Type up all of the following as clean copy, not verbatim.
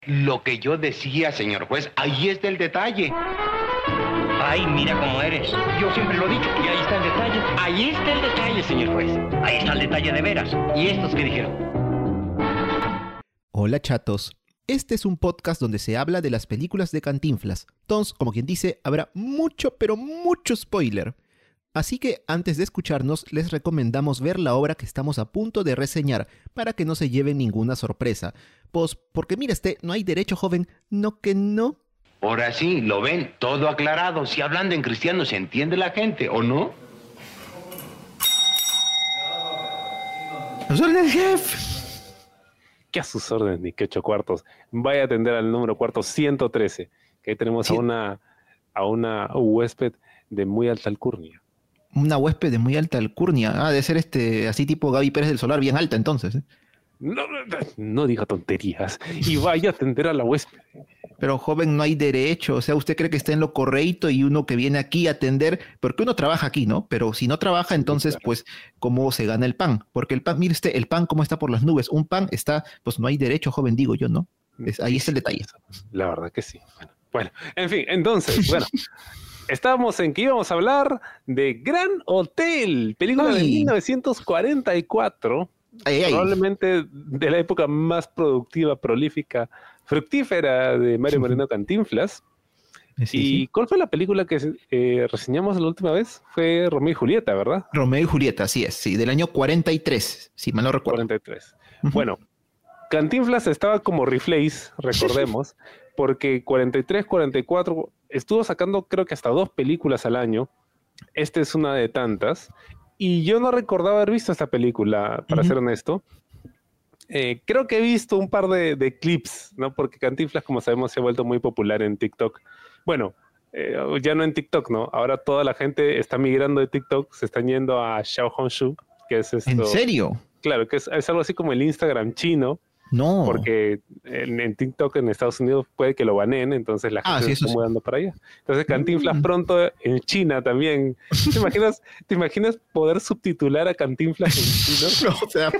Lo que yo decía, señor juez, ahí está el detalle. Ay, mira cómo eres. Yo siempre lo he dicho. Y ahí está el detalle. Ahí está el detalle, señor juez. Ahí está el detalle de veras. ¿Y estos qué dijeron? Hola chatos. Este es un podcast donde se habla de las películas de Cantinflas. Entonces, como quien dice, habrá mucho, pero mucho spoiler. Así que antes de escucharnos, les recomendamos ver la obra que estamos a punto de reseñar para que no se lleven ninguna sorpresa. Pues, porque mira no hay derecho, joven, no que no. Ahora sí, lo ven, todo aclarado. Si hablando en cristiano se entiende la gente, ¿o no? ¡No son el jefe! ¿Qué a sus órdenes, ni que 8 cuartos? Vaya a atender al número cuarto 113, que ahí tenemos Sí. a una huésped de muy alta alcurnia. Una huésped de muy alta alcurnia. Ah, debe ser así tipo Gaby Pérez del Solar, bien alta entonces. No diga tonterías. Y vaya a atender a la huésped. Pero joven, no hay derecho. O sea, usted cree que está en lo correcto y uno que viene aquí a atender, porque uno trabaja aquí, ¿no? Pero si no trabaja, entonces, Claro. pues, ¿cómo se gana el pan? Porque el pan, mire usted, el pan cómo está por las nubes. Un pan está, pues no hay derecho, joven, digo yo, ¿no? Ahí está el detalle. La verdad que sí. Bueno, en fin, entonces, estábamos en que íbamos a hablar de Gran Hotel, película de Ay. 1944, Ay. probablemente de la época más productiva, prolífica, fructífera de Mario Moreno Cantinflas. Sí, ¿Y sí. cuál fue la película que reseñamos la última vez? Fue Romeo y Julieta, ¿verdad? Romeo y Julieta, así es, sí, del año 43, si mal no recuerdo. 43. Ujú. Bueno, Cantinflas estaba como Rifleis, recordemos, porque 43, 44 estuvo sacando creo que hasta 2 películas al año. Esta es una de tantas. Y yo no recordaba haber visto esta película, para ser honesto. Creo que he visto un par de clips, ¿no? Porque Cantinflas, como sabemos, se ha vuelto muy popular en TikTok. Bueno, ya no en TikTok, ¿no? Ahora toda la gente está migrando de TikTok, se están yendo a Xiaohongshu, que es esto. ¿En serio? Claro, que es algo así como el Instagram chino, No. porque en TikTok en Estados Unidos puede que lo baneen, entonces la gente Sí, se eso está sí. mudando para allá. Entonces Cantinflas pronto en China también. ¿Te imaginas poder subtitular a Cantinflas en chino? O sea,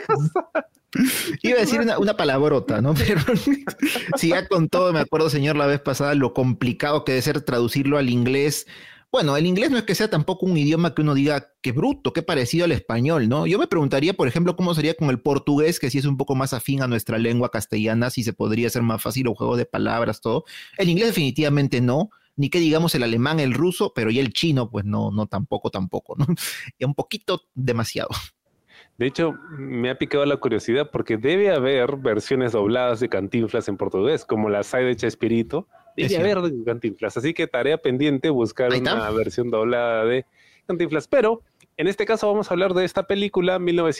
iba a decir una palabrota, ¿no? Pero si ya con todo, me acuerdo, señor, la vez pasada, lo complicado que debe ser traducirlo al inglés. Bueno, el inglés no es que sea tampoco un idioma que uno diga qué bruto, qué parecido al español, ¿no? Yo me preguntaría, por ejemplo, cómo sería con el portugués, que sí es un poco más afín a nuestra lengua castellana, si se podría hacer más fácil o juego de palabras, todo. El inglés definitivamente no, ni que digamos el alemán, el ruso, pero ya el chino, pues no, tampoco, ¿no? Ya un poquito demasiado. De hecho, me ha picado la curiosidad porque debe haber versiones dobladas de Cantinflas en portugués, como la Sai de Chespirito. Debe haber de Cantinflas, así que tarea pendiente buscar una versión doblada de Cantinflas. Pero en este caso vamos a hablar de esta película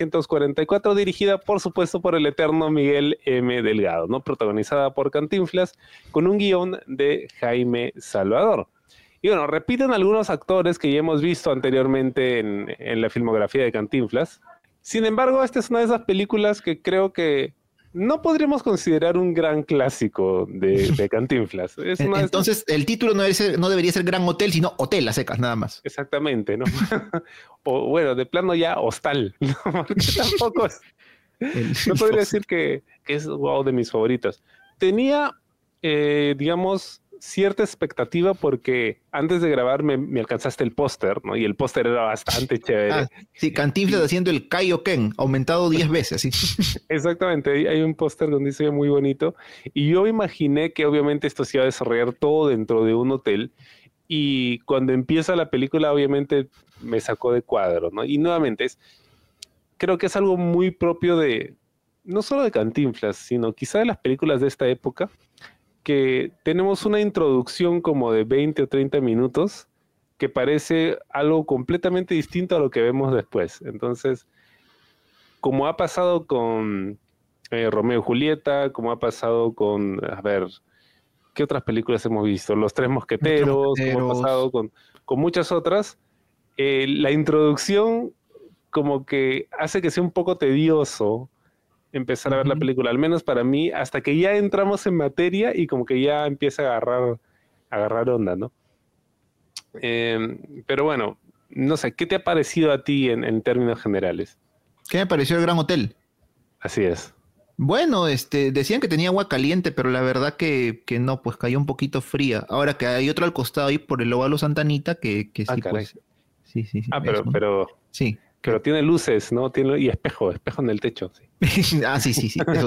1944, dirigida por supuesto por el eterno Miguel M. Delgado, ¿no? Protagonizada por Cantinflas, con un guión de Jaime Salvador. Y bueno, repiten algunos actores que ya hemos visto anteriormente en la filmografía de Cantinflas. Sin embargo, esta es una de esas películas que creo que no podríamos considerar un gran clásico de Cantinflas. Entonces, el título no debería ser Gran Hotel, sino Hotel a secas, nada más. Exactamente, ¿no? O bueno, de plano ya Hostal, ¿no? Porque tampoco es... No podría decir que es wow, de mis favoritas. Tenía, digamos, cierta expectativa porque antes de grabar me alcanzaste el póster, ¿no? Y el póster era bastante chévere. Sí, Cantinflas haciendo el Kaioken, aumentado 10 veces, sí. Exactamente, hay un póster donde se ve muy bonito. Y yo imaginé que obviamente esto se iba a desarrollar todo dentro de un hotel. Y cuando empieza la película, obviamente me sacó de cuadro, ¿no? Y nuevamente, creo que es algo muy propio de, no solo de Cantinflas, sino quizá de las películas de esta época, que tenemos una introducción como de 20 o 30 minutos que parece algo completamente distinto a lo que vemos después. Entonces, como ha pasado con Romeo y Julieta, como ha pasado con, a ver, ¿qué otras películas hemos visto? Los Tres Mosqueteros, como ha pasado con muchas otras, la introducción como que hace que sea un poco tedioso empezar a ver la película, al menos para mí, hasta que ya entramos en materia y como que ya empieza a agarrar onda, ¿no? Pero bueno, no sé, ¿qué te ha parecido a ti en términos generales? ¿Qué me pareció el Gran Hotel? Así es. Bueno, decían que tenía agua caliente, pero la verdad que no, pues cayó un poquito fría. Ahora que hay otro al costado ahí por el óvalo Santa Anita que sí, Caray. pues. Sí, sí, sí. Pero, eso, ¿no? pero, Sí. pero tiene luces, ¿no? Y espejo en el techo. Sí. Ah, sí, sí, sí. Eso.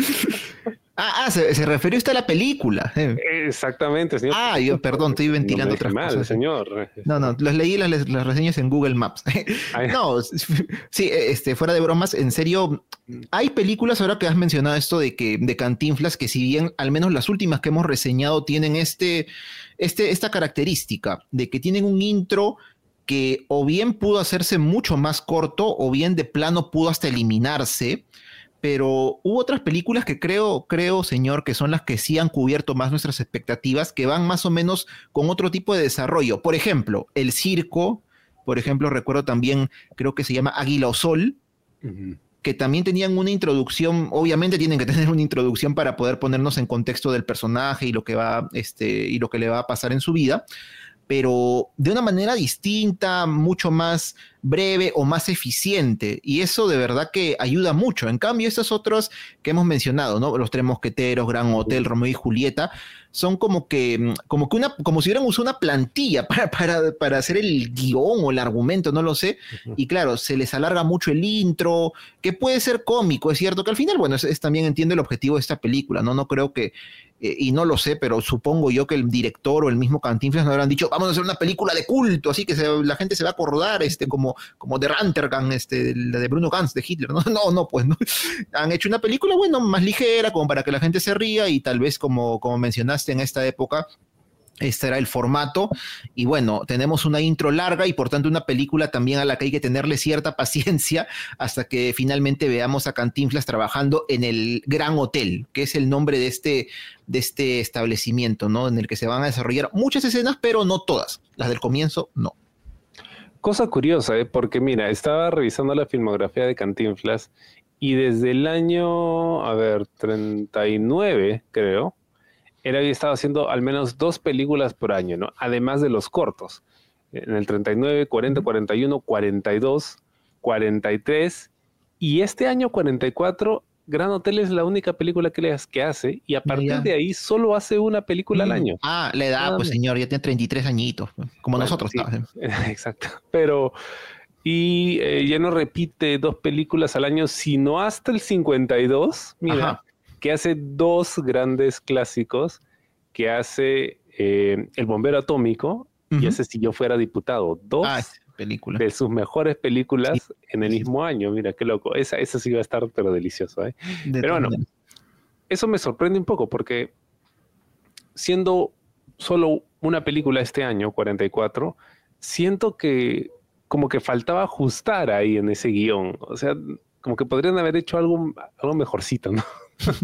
Se refirió usted a la película. Exactamente, señor. Ah, yo, perdón, estoy No ventilando me dije otras mal, cosas. señor. No, las leí las reseñas en Google Maps. Ay. No, sí, fuera de bromas, en serio, hay películas ahora que has mencionado esto de Cantinflas, que si bien al menos las últimas que hemos reseñado tienen esta característica de que tienen un intro que o bien pudo hacerse mucho más corto o bien de plano pudo hasta eliminarse, pero hubo otras películas que creo, señor, que son las que sí han cubierto más nuestras expectativas, que van más o menos con otro tipo de desarrollo. Por ejemplo, El Circo, por ejemplo, recuerdo también, creo que se llama Águila o Sol, que también tenían una introducción, obviamente tienen que tener una introducción para poder ponernos en contexto del personaje y lo que va, y lo que le va a pasar en su vida, pero de una manera distinta, mucho más breve o más eficiente. Y eso de verdad que ayuda mucho. En cambio, estos otros que hemos mencionado, ¿no? Los Tres Mosqueteros, Gran Hotel, Romeo y Julieta, son como si hubieran usado una plantilla para hacer el guión o el argumento, no lo sé. Y claro, se les alarga mucho el intro, que puede ser cómico, es cierto, que al final, bueno, también entiendo el objetivo de esta película, ¿no? No creo que y no lo sé, pero supongo yo que el director o el mismo Cantinflas no habrán dicho, vamos a hacer una película de culto, así que la gente se va a acordar, como de Rantergang, la de Bruno Ganz, de Hitler, ¿no? No, pues no. Han hecho una película, bueno, más ligera, como para que la gente se ría y tal vez como mencionaste en esta época, este era el formato, y bueno, tenemos una intro larga y por tanto una película también a la que hay que tenerle cierta paciencia hasta que finalmente veamos a Cantinflas trabajando en el Gran Hotel, que es el nombre de este establecimiento, ¿no? En el que se van a desarrollar muchas escenas, pero no todas. Las del comienzo, no. Cosa curiosa, porque mira, estaba revisando la filmografía de Cantinflas y desde el año, 39, creo, él había estado haciendo al menos 2 películas por año, ¿no? Además de los cortos. En el 39, 40, 41, 42, 43 y este año 44, Gran Hotel es la única película que hace y a partir de ahí solo hace una película al año. Ah, la edad, pues señor, ya tiene 33 añitos, como bueno, nosotros. Sí, exacto. Pero, ya no repite 2 películas al año, sino hasta el 52, mira. Ajá. Que hace 2 grandes clásicos, que hace El Bombero Atómico y hace Si yo fuera diputado. 2 película de sus mejores películas en el mismo año. Mira, qué loco. Esa sí va a estar, pero delicioso. Pero bueno, eso me sorprende un poco porque siendo solo una película este año, 44, siento que como que faltaba ajustar ahí en ese guión. O sea, como que podrían haber hecho algo mejorcito, ¿no?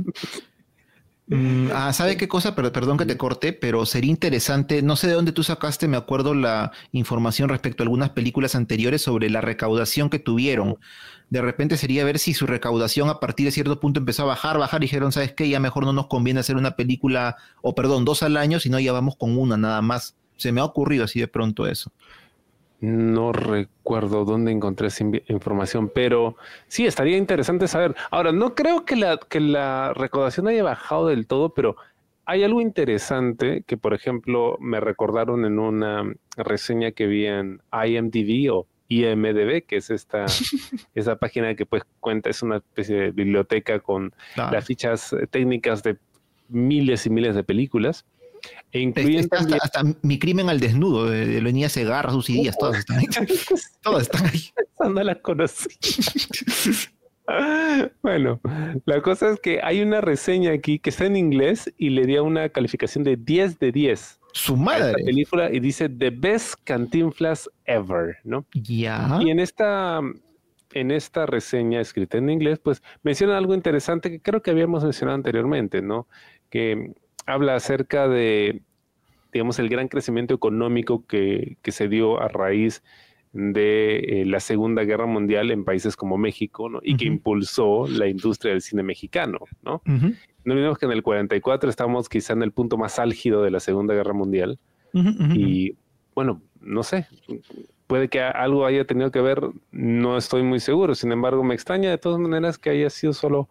¿Sabe qué cosa? Perdón que te corte, pero sería interesante, no sé de dónde tú sacaste, me acuerdo la información respecto a algunas películas anteriores sobre la recaudación que tuvieron. De repente sería ver si su recaudación a partir de cierto punto empezó a bajar, y dijeron, ¿sabes qué? Ya mejor no nos conviene hacer una película, 2 al año, sino ya vamos con una nada más. Se me ha ocurrido así de pronto eso. No recuerdo dónde encontré esa información, pero sí, estaría interesante saber. Ahora, no creo que la recaudación haya bajado del todo, pero hay algo interesante que, por ejemplo, me recordaron en una reseña que vi en IMDb o IMDb, que es esa página que pues cuenta, es una especie de biblioteca con las fichas técnicas de miles y miles de películas. E incluyen hasta Mi crimen al desnudo, de Leonía Segarra, sus ideas, todas están ahí. Todas están ahí. No las conocí. Bueno, la cosa es que hay una reseña aquí que está en inglés y le dio una calificación de 10 de 10. Su madre. A esta película y dice The Best Cantinflas Ever, ¿no? Ya. Y en esta reseña escrita en inglés, pues menciona algo interesante que creo que habíamos mencionado anteriormente, ¿no? Que habla acerca de, digamos, el gran crecimiento económico que se dio a raíz de la Segunda Guerra Mundial en países como México, ¿no? Y que impulsó la industria del cine mexicano, ¿no? No olvidemos que en el 44 estamos quizá en el punto más álgido de la Segunda Guerra Mundial. Y, bueno, no sé, puede que algo haya tenido que ver, no estoy muy seguro. Sin embargo, me extraña de todas maneras que haya sido solo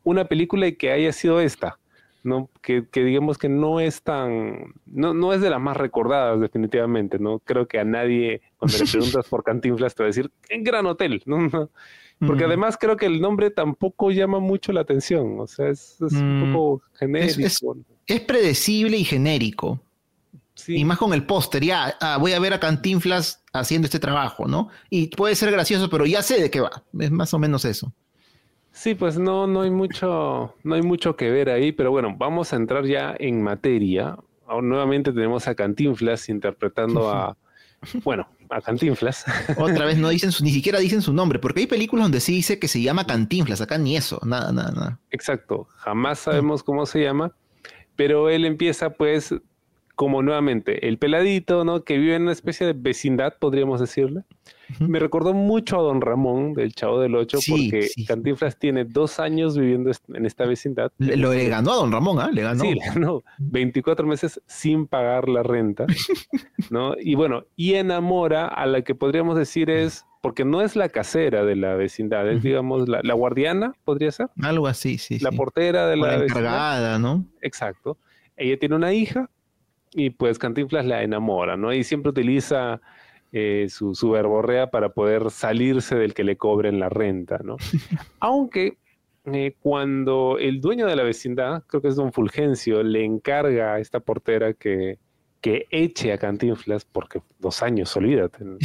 una película y que haya sido esta, ¿no? Que digamos que no es no es de las más recordadas definitivamente, ¿no? Creo que a nadie, cuando le preguntas por Cantinflas, te va a decir, en Gran Hotel, ¿no? Porque además creo que el nombre tampoco llama mucho la atención, o sea, es un poco genérico. Es predecible y genérico. Sí. Y más con el póster, ya, voy a ver a Cantinflas haciendo este trabajo, ¿no? Y puede ser gracioso, pero ya sé de qué va. Es más o menos eso. Sí, pues no hay mucho que ver ahí, pero bueno, vamos a entrar ya en materia. Ahora, nuevamente tenemos a Cantinflas interpretando a Cantinflas. Otra vez ni siquiera dicen su nombre, porque hay películas donde sí dice que se llama Cantinflas, acá ni eso, nada. Exacto, jamás sabemos cómo se llama, pero él empieza pues como nuevamente el peladito, ¿no? Que vive en una especie de vecindad, podríamos decirle. Me recordó mucho a Don Ramón del Chavo del Ocho, porque Cantinflas tiene 2 años viviendo en esta vecindad. Le ganó a Don Ramón, ¿ah? Le ganó. Sí, le ganó 24 meses sin pagar la renta, ¿no? Y bueno, y enamora a la que podríamos decir es, porque no es la casera de la vecindad, es digamos la guardiana, podría ser. Algo así, sí. La portera de la encargada, ¿no? Exacto. Ella tiene una hija y pues Cantinflas la enamora, ¿no? Y siempre utiliza su verborrea para poder salirse del que le cobren la renta, ¿no? Aunque cuando el dueño de la vecindad, creo que es don Fulgencio, le encarga a esta portera que eche a Cantinflas, porque 2 años, olvídate, ¿no?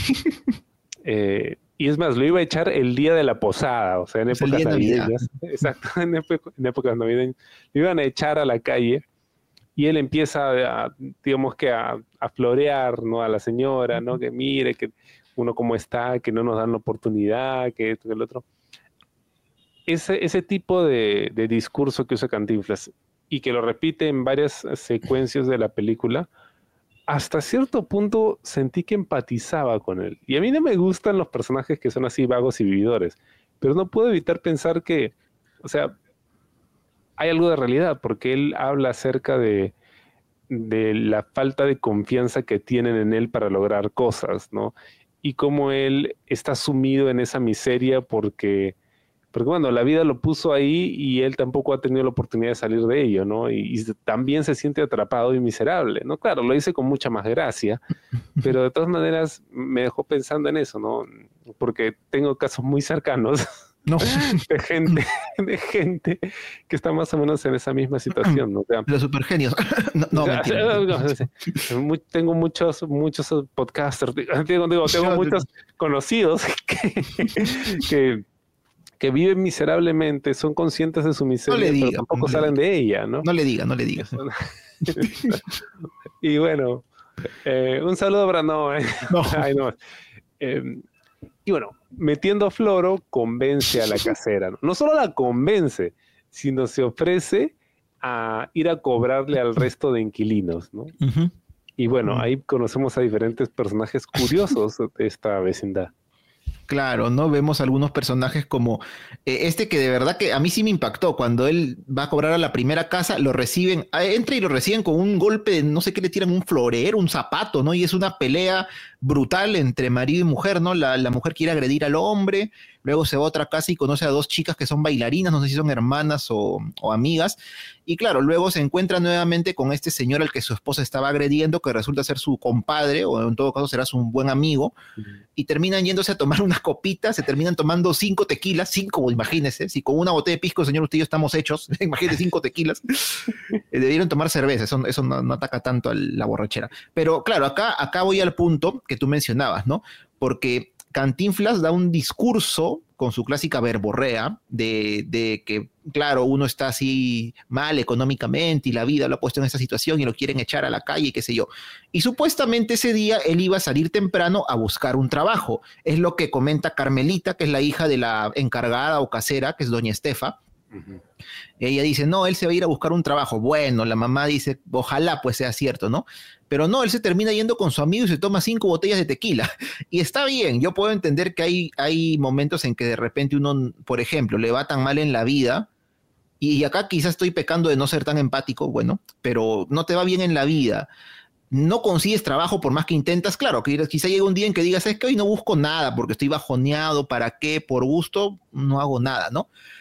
Y es más, lo iba a echar el día de la posada, o sea, en épocas navideñas. Exacto, en épocas navideñas. Lo iban a echar a la calle y él empieza digamos que a florear, ¿no? A la señora, ¿no? Que mire, que uno cómo está, que no nos dan la oportunidad, que esto, que el otro. Ese tipo de discurso que usa Cantinflas y que lo repite en varias secuencias de la película, hasta cierto punto sentí que empatizaba con él. Y a mí no me gustan los personajes que son así vagos y vividores, pero no puedo evitar pensar que, o sea, hay algo de realidad, porque él habla acerca de la falta de confianza que tienen en él para lograr cosas, ¿no? Y cómo él está sumido en esa miseria porque bueno, la vida lo puso ahí y él tampoco ha tenido la oportunidad de salir de ello, ¿no? Y también se siente atrapado y miserable, ¿no? Claro, lo dice con mucha más gracia, pero de todas maneras me dejó pensando en eso, ¿no? Porque tengo casos muy cercanos de gente que está más o menos en esa misma situación, ¿no? O sea, los supergenios. Tengo muchos podcasters, tengo muchos conocidos que viven miserablemente, son conscientes de su miseria, pero tampoco salen de ella, ¿no? No le digas. Y bueno, un saludo para no. Ay, no. Y bueno, metiendo a Floro, convence a la casera, ¿no? No solo la convence, sino se ofrece a ir a cobrarle al resto de inquilinos, ¿no? Y bueno, ahí conocemos a diferentes personajes curiosos de esta vecindad. Claro, ¿no? Vemos algunos personajes como este que de verdad que a mí sí me impactó. Cuando él va a cobrar a la primera casa, lo reciben, entra y lo reciben con un golpe, no sé qué le tiran, un florero, un zapato, ¿no? Y es una pelea brutal entre marido y mujer, ¿no? La mujer quiere agredir al hombre, luego se va a otra casa y conoce a 2 chicas que son bailarinas, no sé si son hermanas o amigas, y claro, luego se encuentra nuevamente con este señor al que su esposa estaba agrediendo, que resulta ser su compadre, o en todo caso será su buen amigo, y terminan yéndose a tomar unas copitas, se terminan tomando 5 tequilas, 5, imagínense, si con una botella de pisco, señor, usted y yo estamos hechos, imagínense 5 tequilas, debieron tomar cerveza, eso no ataca tanto a la borrachera. Pero claro, acá voy al punto que tú mencionabas, ¿no? Porque Cantinflas da un discurso con su clásica verborrea de que, claro, uno está así mal económicamente y la vida lo ha puesto en esa situación y lo quieren echar a la calle y qué sé yo. Y supuestamente ese día él iba a salir temprano a buscar un trabajo. Es lo que comenta Carmelita, que es la hija de la encargada o casera, que es doña Estefa. Ella dice, no, él se va a ir a buscar un trabajo. Bueno, la mamá dice, ojalá pues sea cierto, ¿no? Pero no, él se termina yendo con su amigo y se toma 5 botellas de tequila. Y está bien, yo puedo entender que hay momentos en que de repente uno, por ejemplo, le va tan mal en la vida, y acá quizás estoy pecando de no ser tan empático, bueno, pero no te va bien en la vida, no consigues trabajo por más que intentas, claro, que quizá llega un día en que digas, es que hoy no busco nada porque estoy bajoneado, ¿para qué? Por gusto no hago nada, ¿no?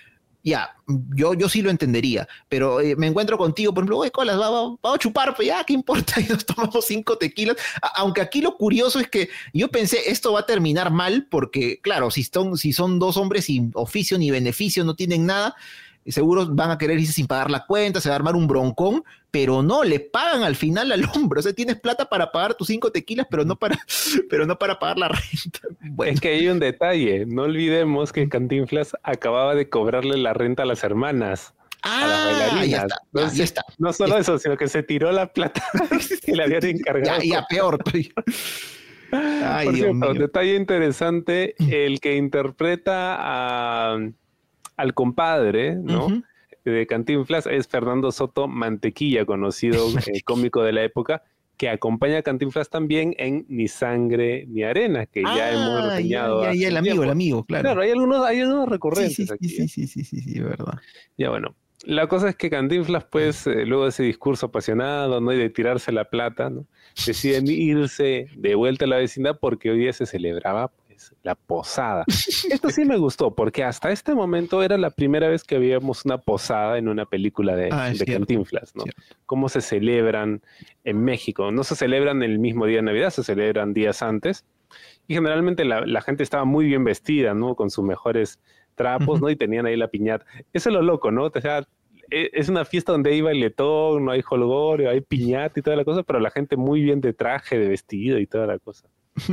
ya, yo sí lo entendería, pero me encuentro contigo, por ejemplo, oye, Colas, vamos a chupar, pues ya, ¿qué importa? Y nos tomamos 5 tequilas, aunque aquí lo curioso es que yo pensé, esto va a terminar mal, porque claro, si son 2 hombres sin oficio ni beneficio, no tienen nada, seguro van a querer irse sin pagar la cuenta, se va a armar un broncón, pero no, le pagan al final al hombre, o sea, tienes plata para pagar tus 5 tequilas, pero no para pagar la renta. Bueno. Es que hay un detalle, no olvidemos que Cantinflas acababa de cobrarle la renta a las hermanas, a las bailarinas. Ya está, entonces, ya está. No solo eso, sino que se tiró la plata que le habían encargado. Ya peor. Ay, Por Dios cierto, mío. detalle interesante, el que interpreta al compadre, ¿no? Uh-huh. De Cantinflas es Fernando Soto Mantequilla, conocido cómico de la época, que acompaña a Cantinflas también en Ni Sangre ni Arena, que ya hemos reseñado. Ya, el amigo, claro. Claro, hay algunos recurrentes aquí. Sí, verdad. Ya bueno, la cosa es que Cantinflas, pues, luego de ese discurso apasionado, ¿no? Y de tirarse la plata, ¿no? Deciden irse de vuelta a la vecindad porque hoy día se celebraba la posada. Esto sí me gustó, porque hasta este momento era la primera vez que veíamos una posada en una película de Cantinflas, ¿no? Cierto. Cómo se celebran en México. No se celebran el mismo día de Navidad, se celebran días antes. Y generalmente la gente estaba muy bien vestida, ¿no? Con sus mejores trapos, ¿no? Y tenían ahí la piñata. Eso es lo loco, ¿no? O sea, es una fiesta donde hay bailetón, no hay jolgorio, hay piñata y toda la cosa, pero la gente muy bien de traje, de vestido y toda la cosa.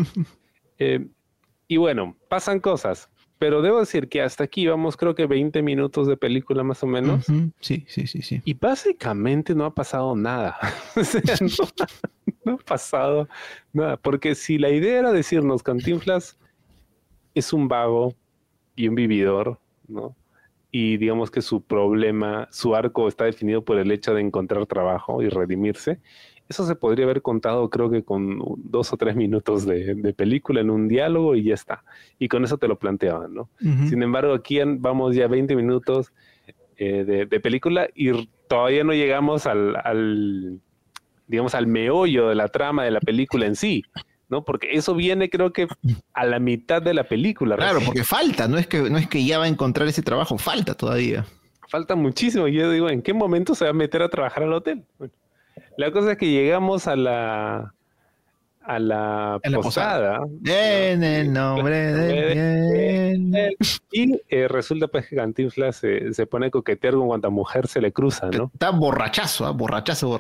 Y bueno, pasan cosas, pero debo decir que hasta aquí vamos, creo que 20 minutos de película más o menos. Uh-huh. Sí. Y básicamente no ha pasado nada. O sea, no ha pasado nada, porque si la idea era decirnos Cantinflas es un vago y un vividor, ¿no? Y digamos que su problema, su arco está definido por el hecho de encontrar trabajo y redimirse. Eso se podría haber contado, creo que con 2 o 3 minutos de película en un diálogo y ya está. Y con eso te lo planteaban, ¿no? Uh-huh. Sin embargo, aquí vamos ya 20 minutos de película y todavía no llegamos al meollo de la trama de la película en sí, ¿no? Porque eso viene, creo que a la mitad de la película. Claro, porque falta, no es que ya va a encontrar ese trabajo, falta todavía. Falta muchísimo. Y yo digo, ¿en qué momento se va a meter a trabajar al hotel? Bueno, la cosa es que llegamos a la posada. En el nombre de bien. Y resulta pues que Cantinflas se pone a coquetear con cuanta mujer se le cruza, ¿no? Está borrachazo, borrachazo.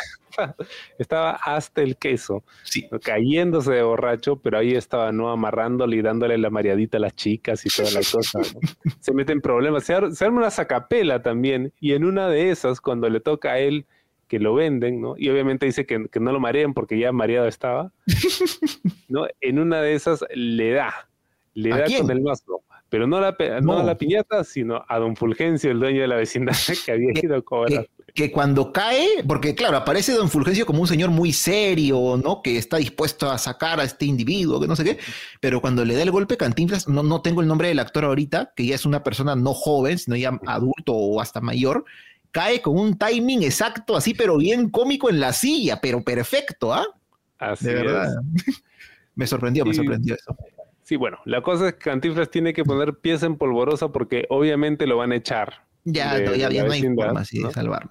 Estaba hasta el queso, sí. ¿no? Cayéndose de borracho, pero ahí estaba, ¿no? Amarrándole y dándole la mareadita a las chicas y toda la cosa, ¿no? Se mete en problemas, se arma una sacapela también, y en una de esas, cuando le toca a él que lo venden, ¿no? Y obviamente dice que no lo mareen porque ya mareado estaba, ¿no? En una de esas le da con el mazo, pero no a la piñata, sino a don Fulgencio, el dueño de la vecindad que había ido a cobrar. Que cuando cae, porque claro, aparece don Fulgencio como un señor muy serio, ¿no? Que está dispuesto a sacar a este individuo, que no sé qué, pero cuando le da el golpe Cantinflas, no tengo el nombre del actor ahorita, que ya es una persona no joven, sino ya adulto o hasta mayor, cae con un timing exacto, así, pero bien cómico en la silla, pero perfecto, ¿ah? Así de verdad. Me sorprendió eso. Sí, bueno, la cosa es que Cantinflas tiene que poner pies en polvorosa porque obviamente lo van a echar. Ya no hay forma así, ¿no? De salvarlo.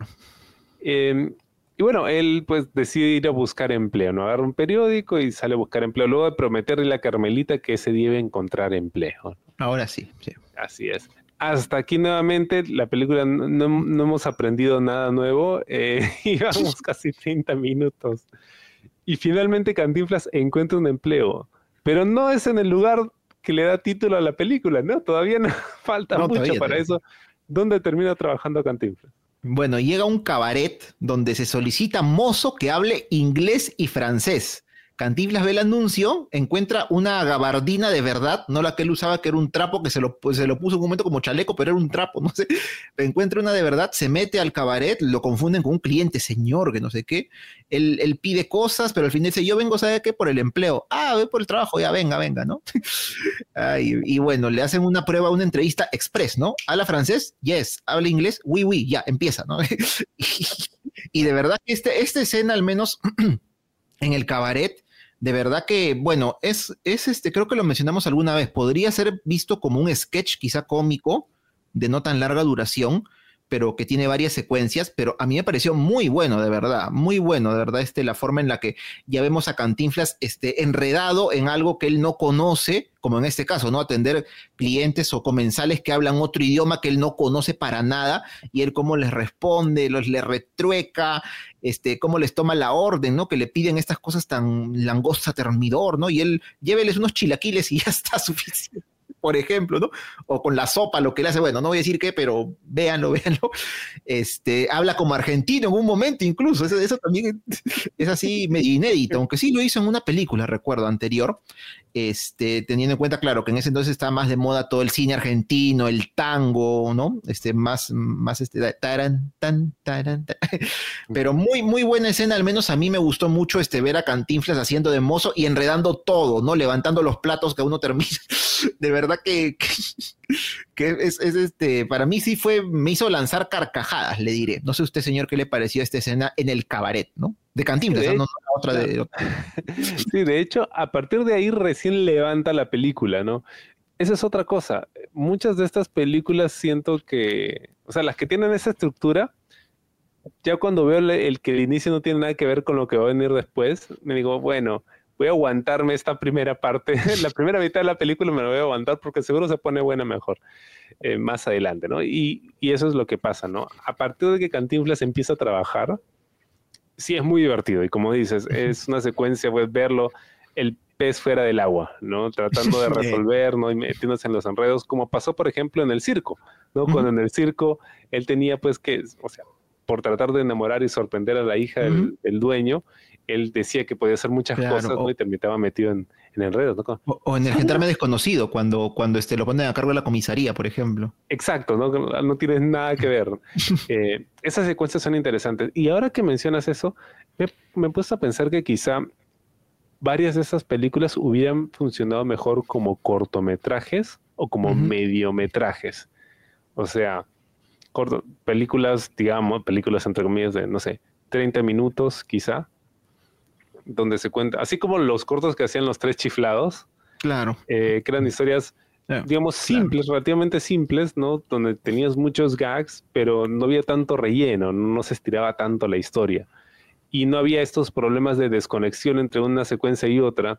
Y bueno, él pues decide ir a buscar empleo, ¿no? Agarra un periódico y sale a buscar empleo, luego de prometerle a Carmelita que ese día iba a encontrar empleo. Ahora sí. Así es. Hasta aquí nuevamente la película no hemos aprendido nada nuevo, íbamos casi 30 minutos. Y finalmente Cantinflas encuentra un empleo, pero no es en el lugar que le da título a la película, ¿no? Todavía no falta mucho para eso. ¿Dónde termina trabajando Cantinflas? Bueno, llega a un cabaret donde se solicita mozo que hable inglés y francés. Cantinflas ve el anuncio, encuentra una gabardina de verdad, no la que él usaba, que era un trapo que se lo puso en un momento como chaleco, pero era un trapo, no sé. Encuentra una de verdad, se mete al cabaret, lo confunden con un cliente, señor, que no sé qué. Él pide cosas, pero al final dice, yo vengo, ¿sabe qué? Por el empleo. Voy por el trabajo, ya venga, ¿no? Y bueno, le hacen una prueba, una entrevista express, ¿no? ¿Habla francés? Yes. ¿Habla inglés? Oui, ya, empieza, ¿no? Y de verdad que esta escena, al menos en el cabaret, de verdad que, bueno, es creo que lo mencionamos alguna vez, podría ser visto como un sketch quizá cómico, de no tan larga duración, pero que tiene varias secuencias, pero a mí me pareció muy bueno, de verdad, la forma en la que ya vemos a Cantinflas enredado en algo que él no conoce, como en este caso, ¿no? Atender clientes o comensales que hablan otro idioma que él no conoce para nada, y él cómo les responde, le retrueca, cómo les toma la orden, ¿no? Que le piden estas cosas tan langosta, termidor, ¿no? Y él, lléveles unos chilaquiles y ya está suficiente, por ejemplo, ¿no? O con la sopa, lo que le hace, bueno, no voy a decir qué, pero véanlo. Habla como argentino en un momento incluso, eso también es así medio inédito, aunque sí lo hizo en una película, recuerdo, anterior, teniendo en cuenta, claro, que en ese entonces estaba más de moda todo el cine argentino, el tango, ¿no? Más taran, tan, taran, tan. Pero muy, muy buena escena, al menos a mí me gustó mucho ver a Cantinflas haciendo de mozo y enredando todo, ¿no? Levantando los platos que uno termina. De verdad que para mí sí me hizo lanzar carcajadas, le diré. No sé usted, señor, qué le pareció esta escena en el cabaret, ¿no? De Cantinflas, Sí, no otra de... Sí, de hecho, a partir de ahí recién levanta la película, ¿no? Esa es otra cosa. Muchas de estas películas siento que, o sea, las que tienen esa estructura, ya cuando veo el que el inicio no tiene nada que ver con lo que va a venir después, me digo, bueno, voy a aguantarme esta primera parte, la primera mitad de la película me la voy a aguantar porque seguro se pone buena mejor más adelante, ¿no? Y eso es lo que pasa, ¿no? A partir de que Cantinflas empieza a trabajar, sí es muy divertido y como dices, es una secuencia, pues verlo, el pez fuera del agua, ¿no? Tratando de resolver, ¿no? Y metiéndose en los enredos, como pasó, por ejemplo, en el circo, ¿no? Cuando en el circo él tenía, pues, que, o sea, por tratar de enamorar y sorprender a la hija del dueño, él decía que podía hacer muchas cosas, ¿no? Y terminaba metido en enredos, ¿no? O en el Gendarme Desconocido, cuando lo ponen a cargo de la comisaría, por ejemplo. Exacto, no tienes nada que ver. Esas secuencias son interesantes. Y ahora que mencionas eso, me he puesto a pensar que quizá varias de esas películas hubieran funcionado mejor como cortometrajes o como mediometrajes. O sea, películas, digamos, películas entre comillas de, no sé, 30 minutos quizá, donde se cuenta, así como los cortos que hacían los Tres Chiflados, claro, que eran historias, digamos, simples, relativamente simples, ¿no? Donde tenías muchos gags, pero no había tanto relleno, no se estiraba tanto la historia. Y no había estos problemas de desconexión entre una secuencia y otra,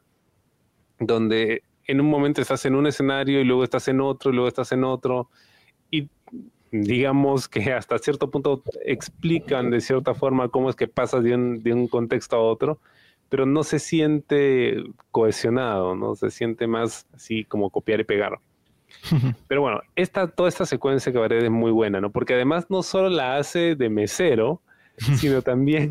donde en un momento estás en un escenario y luego estás en otro y luego estás en otro, y digamos que hasta cierto punto explican de cierta forma cómo es que pasas de un contexto a otro, pero no se siente cohesionado, no se siente más así como copiar y pegar. Pero bueno, toda esta secuencia que es muy buena, ¿no? Porque además no solo la hace de mesero, sino también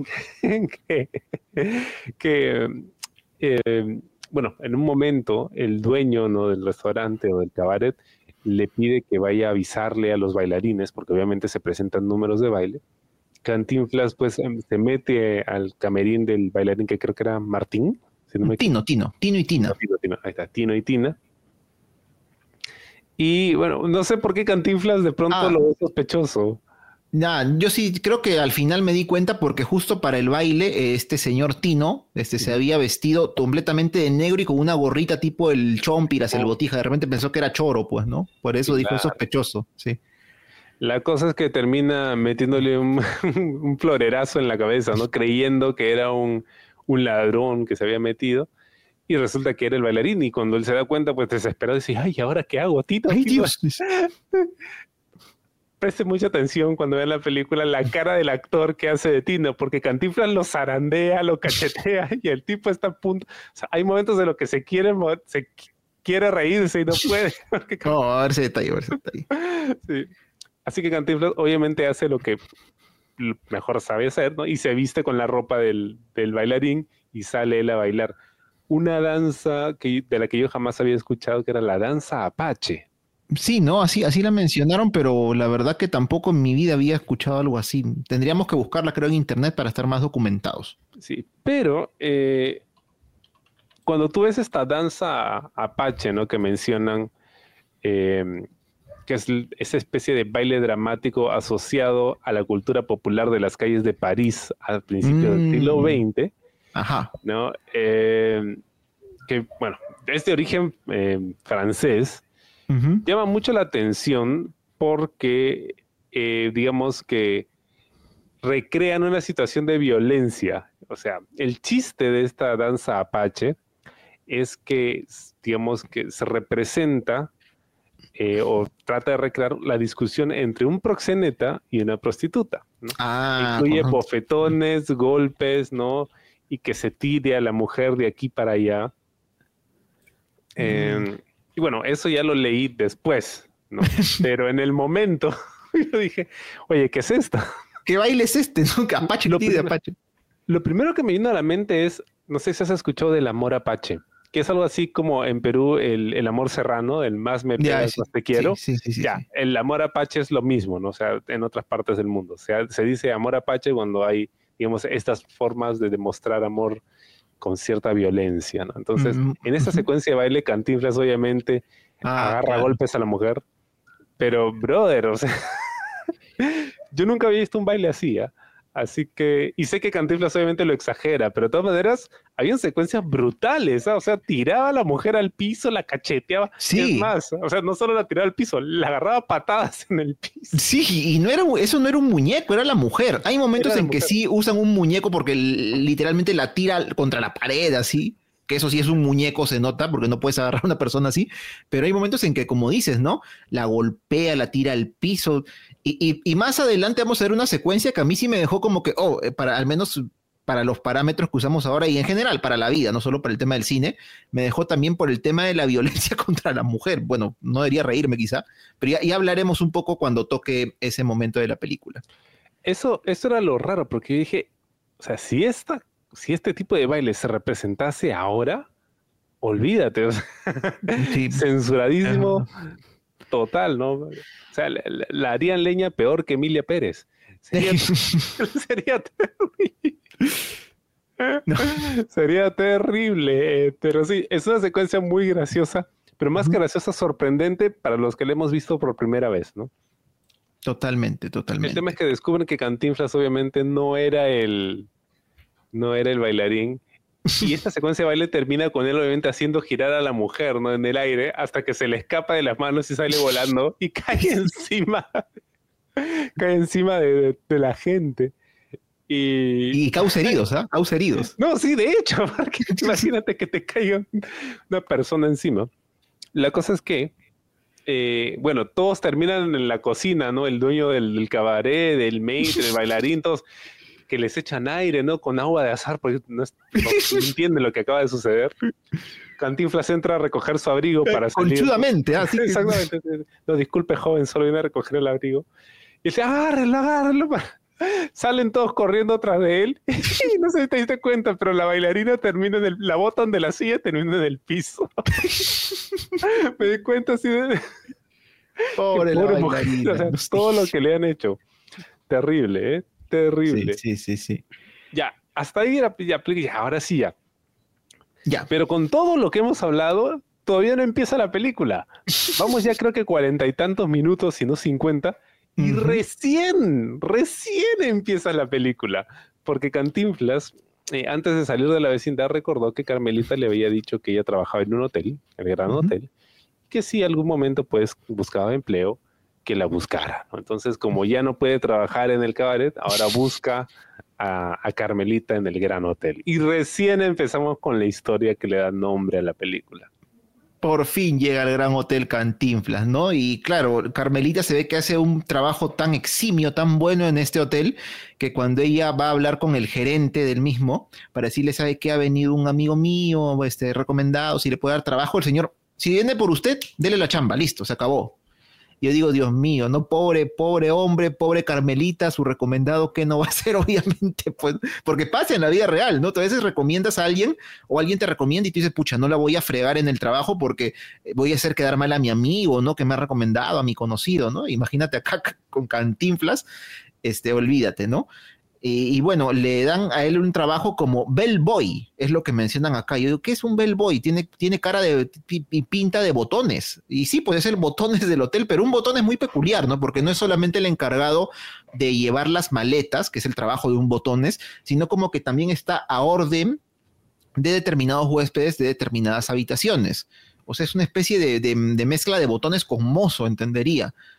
bueno, en un momento el dueño, ¿no?, del restaurante o del cabaret le pide que vaya a avisarle a los bailarines, porque obviamente se presentan números de baile. Cantinflas pues se mete al camerín del bailarín que creo que era Martín. Si no me Tino y Tina. Tino, ahí está, Tino y Tina. Y bueno, no sé por qué Cantinflas de pronto lo ve sospechoso. Yo sí creo que al final me di cuenta porque justo para el baile este señor Tino se había vestido completamente de negro y con una gorrita tipo el Chompiras, el Botija. De repente pensó que era Choro, pues, ¿no? Por eso dijo sospechoso, sí. La cosa es que termina metiéndole un florerazo en la cabeza, ¿no? Creyendo que era un ladrón que se había metido. Y resulta que era el bailarín. Y cuando él se da cuenta, pues desesperado, dice, ay, ¿ahora qué hago, Tito? ¡Ay, Dios! Preste mucha atención cuando vean la película la cara del actor que hace de Tino, porque Cantinflas lo zarandea, lo cachetea y el tipo está a punto. O sea, hay momentos de lo que se quiere reírse y no puede. No, a ver ese detalle, Sí. Así que Cantinflas obviamente hace lo que mejor sabe hacer, ¿no? Y se viste con la ropa del bailarín y sale él a bailar. Una danza de la que yo jamás había escuchado, que era la danza apache. Sí, ¿no? Así la mencionaron, pero la verdad que tampoco en mi vida había escuchado algo así. Tendríamos que buscarla, creo, en internet para estar más documentados. Sí, pero cuando tú ves esta danza apache, ¿no?, que mencionan, que es esa especie de baile dramático asociado a la cultura popular de las calles de París al principio del siglo XX, ajá, ¿no? Que, bueno, es de origen francés. Llama mucho la atención porque, digamos que recrean una situación de violencia. O sea, el chiste de esta danza apache es que, digamos, que se representa o trata de recrear la discusión entre un proxeneta y una prostituta, ¿no? Incluye bofetones, golpes, ¿no? Y que se tire a la mujer de aquí para allá. Y bueno, eso ya lo leí después, ¿no? Pero en el momento yo dije, oye, ¿qué es esto? ¿Qué baile es este? ¿No? Apache, de Apache. Lo primero que me vino a la mente es, no sé si has escuchado del amor apache, que es algo así como en Perú el amor serrano, el más me pegas, más te quiero. Sí, ya, el amor apache es lo mismo, ¿no? O sea, en otras partes del mundo. O sea, se dice amor apache cuando hay, digamos, estas formas de demostrar amor con cierta violencia, ¿no? Entonces, en esta secuencia de baile, Cantinflas obviamente agarra golpes a la mujer, pero, brother, o sea, yo nunca había visto un baile así, ¿eh? Así que, y sé que Cantinflas obviamente lo exagera, pero de todas maneras, habían secuencias brutales, ¿eh? O sea, tiraba a la mujer al piso, la cacheteaba, sí. Es más, o sea, no solo la tiraba al piso, la agarraba patadas en el piso. Sí, y eso no era un muñeco, era la mujer. Hay momentos en que sí usan un muñeco porque literalmente la tira contra la pared, así, que eso sí es un muñeco, se nota, porque no puedes agarrar a una persona así, pero hay momentos en que, como dices, ¿no? La golpea, la tira al piso, y más adelante vamos a ver una secuencia que a mí sí me dejó como que, al menos para los parámetros que usamos ahora y en general para la vida, no solo para el tema del cine, me dejó también por el tema de la violencia contra la mujer. Bueno, no debería reírme quizá, pero ya hablaremos un poco cuando toque ese momento de la película. Eso era lo raro, porque yo dije, o sea, si este tipo de baile se representase ahora, olvídate, o sea, sí. Censuradísimo total, ¿no? O sea, la harían leña peor que Emilia Pérez. Sería terrible. No. Sería terrible, pero sí, es una secuencia muy graciosa, pero más que graciosa, sorprendente para los que la hemos visto por primera vez, ¿no? Totalmente. El tema es que descubren que Cantinflas obviamente no era el bailarín, y esta secuencia de baile termina con él obviamente haciendo girar a la mujer, ¿no? En el aire, hasta que se le escapa de las manos y sale volando y cae encima de la gente. Y causa heridos, ¿ah? Causa heridos. No, sí, de hecho, porque imagínate que te caiga una persona encima. La cosa es que, bueno, todos terminan en la cocina, ¿no? El dueño del cabaret, del maid, del bailarín, todos que les echan aire, ¿no? Con agua de azahar, porque no entienden lo que acaba de suceder. Cantinflas entra a recoger su abrigo para salir. Conchudamente, así. Exactamente. No, disculpe, joven, solo vine a recoger el abrigo. Y dice, agárrenlo. Salen todos corriendo atrás de él. Y no sé si te diste cuenta, pero la bailarina termina la botan de la silla, termina en el piso. Me di cuenta así de... Pobre mujer, o sea, todo lo que le han hecho. Terrible, ¿eh? Terrible. Sí. Ya, hasta ahí ya, ahora sí ya. Pero con todo lo que hemos hablado, todavía no empieza la película. Vamos ya creo que 40 y tantos minutos, si no 50, y recién empieza la película. Porque Cantinflas, antes de salir de la vecindad, recordó que Carmelita le había dicho que ella trabajaba en un hotel, el Gran Hotel, que si algún momento pues buscaba empleo, que la buscara, ¿no? Entonces, como ya no puede trabajar en el cabaret, ahora busca a Carmelita en el Gran Hotel. Y recién empezamos con la historia que le da nombre a la película. Por fin llega al Gran Hotel Cantinflas, ¿no? Y claro, Carmelita se ve que hace un trabajo tan eximio, tan bueno en este hotel, que cuando ella va a hablar con el gerente del mismo, para decirle, ¿sabe qué? Ha venido un amigo mío, recomendado, si le puede dar trabajo, el señor, si viene por usted, dele la chamba, listo, se acabó. Yo digo, Dios mío, ¿no? Pobre hombre, pobre Carmelita, su recomendado, ¿qué no va a hacer? Obviamente, pues, porque pasa en la vida real, ¿no? A veces recomiendas a alguien o alguien te recomienda y tú dices, pucha, no la voy a fregar en el trabajo porque voy a hacer quedar mal a mi amigo, ¿no? Que me ha recomendado, a mi conocido, ¿no? Imagínate acá con Cantinflas, olvídate, ¿no? Y bueno, le dan a él un trabajo como bellboy, es lo que mencionan acá. Yo digo, ¿qué es un bellboy? Tiene cara y pinta de botones. Y sí, puede ser botones del hotel, pero un botón es muy peculiar, ¿no? Porque no es solamente el encargado de llevar las maletas, que es el trabajo de un botones, sino como que también está a orden de determinados huéspedes de determinadas habitaciones. O sea, es una especie de mezcla de botones con mozo, entendería.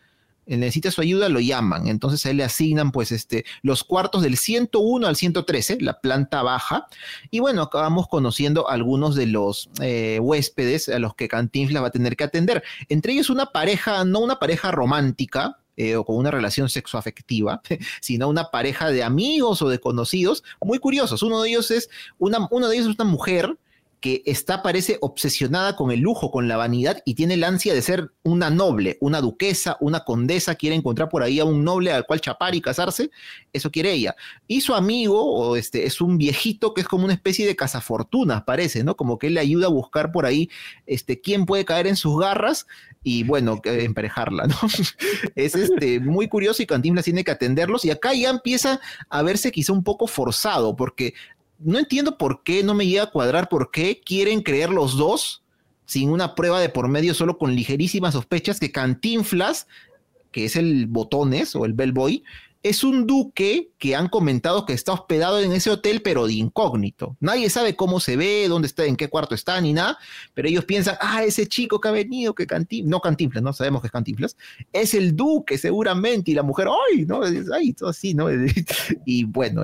necesita su ayuda, lo llaman. Entonces a él le asignan pues los cuartos del 101 al 113, la planta baja. Y bueno, acabamos conociendo a algunos de los huéspedes a los que Cantinflas va a tener que atender. Entre ellos una pareja, no una pareja romántica, o con una relación sexoafectiva, sino una pareja de amigos o de conocidos muy curiosos. Uno de ellos es una mujer que parece obsesionada con el lujo, con la vanidad, y tiene el ansia de ser una noble, una duquesa, una condesa, quiere encontrar por ahí a un noble al cual chapar y casarse, eso quiere ella. Y su amigo, es un viejito que es como una especie de cazafortunas, parece, ¿no? Como que él le ayuda a buscar por ahí quién puede caer en sus garras y, bueno, emparejarla, ¿no? Es muy curioso y Cantinflas tiene que atenderlos, y acá ya empieza a verse quizá un poco forzado, porque no entiendo por qué, no me llega a cuadrar por qué quieren creer los dos, sin una prueba de por medio, solo con ligerísimas sospechas, que Cantinflas, que es el Botones o el Bellboy, es un duque que han comentado que está hospedado en ese hotel, pero de incógnito. Nadie sabe cómo se ve, dónde está, en qué cuarto está, ni nada, pero ellos piensan, ese chico que ha venido, que no Cantinflas, no sabemos que es Cantinflas, es el duque seguramente, y la mujer, ¡ay! ¿No? ¡Ay! Todo así, ¿no? Y bueno,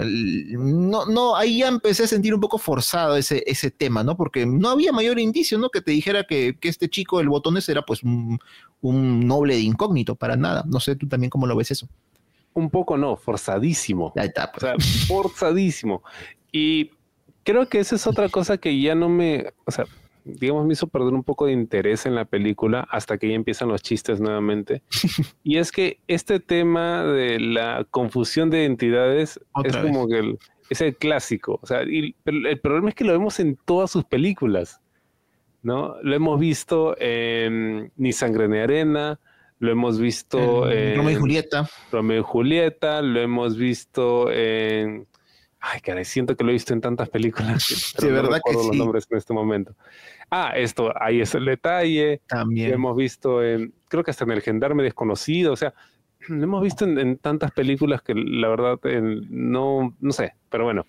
ahí ya empecé a sentir un poco forzado ese tema, ¿no? Porque no había mayor indicio, ¿no? Que te dijera que este chico, el Botones, era pues un noble de incógnito, para nada. No sé, tú también cómo lo ves eso. Un poco no, forzadísimo. Ahí está, pues. O sea, forzadísimo. Y creo que esa es otra cosa que ya no me hizo perder un poco de interés en la película hasta que ya empiezan los chistes nuevamente. Y es que este tema de la confusión de identidades es como que es el clásico. O sea, pero el problema es que lo vemos en todas sus películas, ¿no? Lo hemos visto en Ni Sangre ni Arena, lo hemos visto en Romeo y Julieta. Romeo y Julieta, lo hemos visto en... Ay, caray, siento que lo he visto en tantas películas. Sí, verdad no recuerdo que sí. los nombres en este momento. Ahí es el detalle. También. Lo hemos visto creo que hasta en El Gendarme Desconocido. O sea, lo hemos visto en tantas películas que la verdad no sé, pero bueno.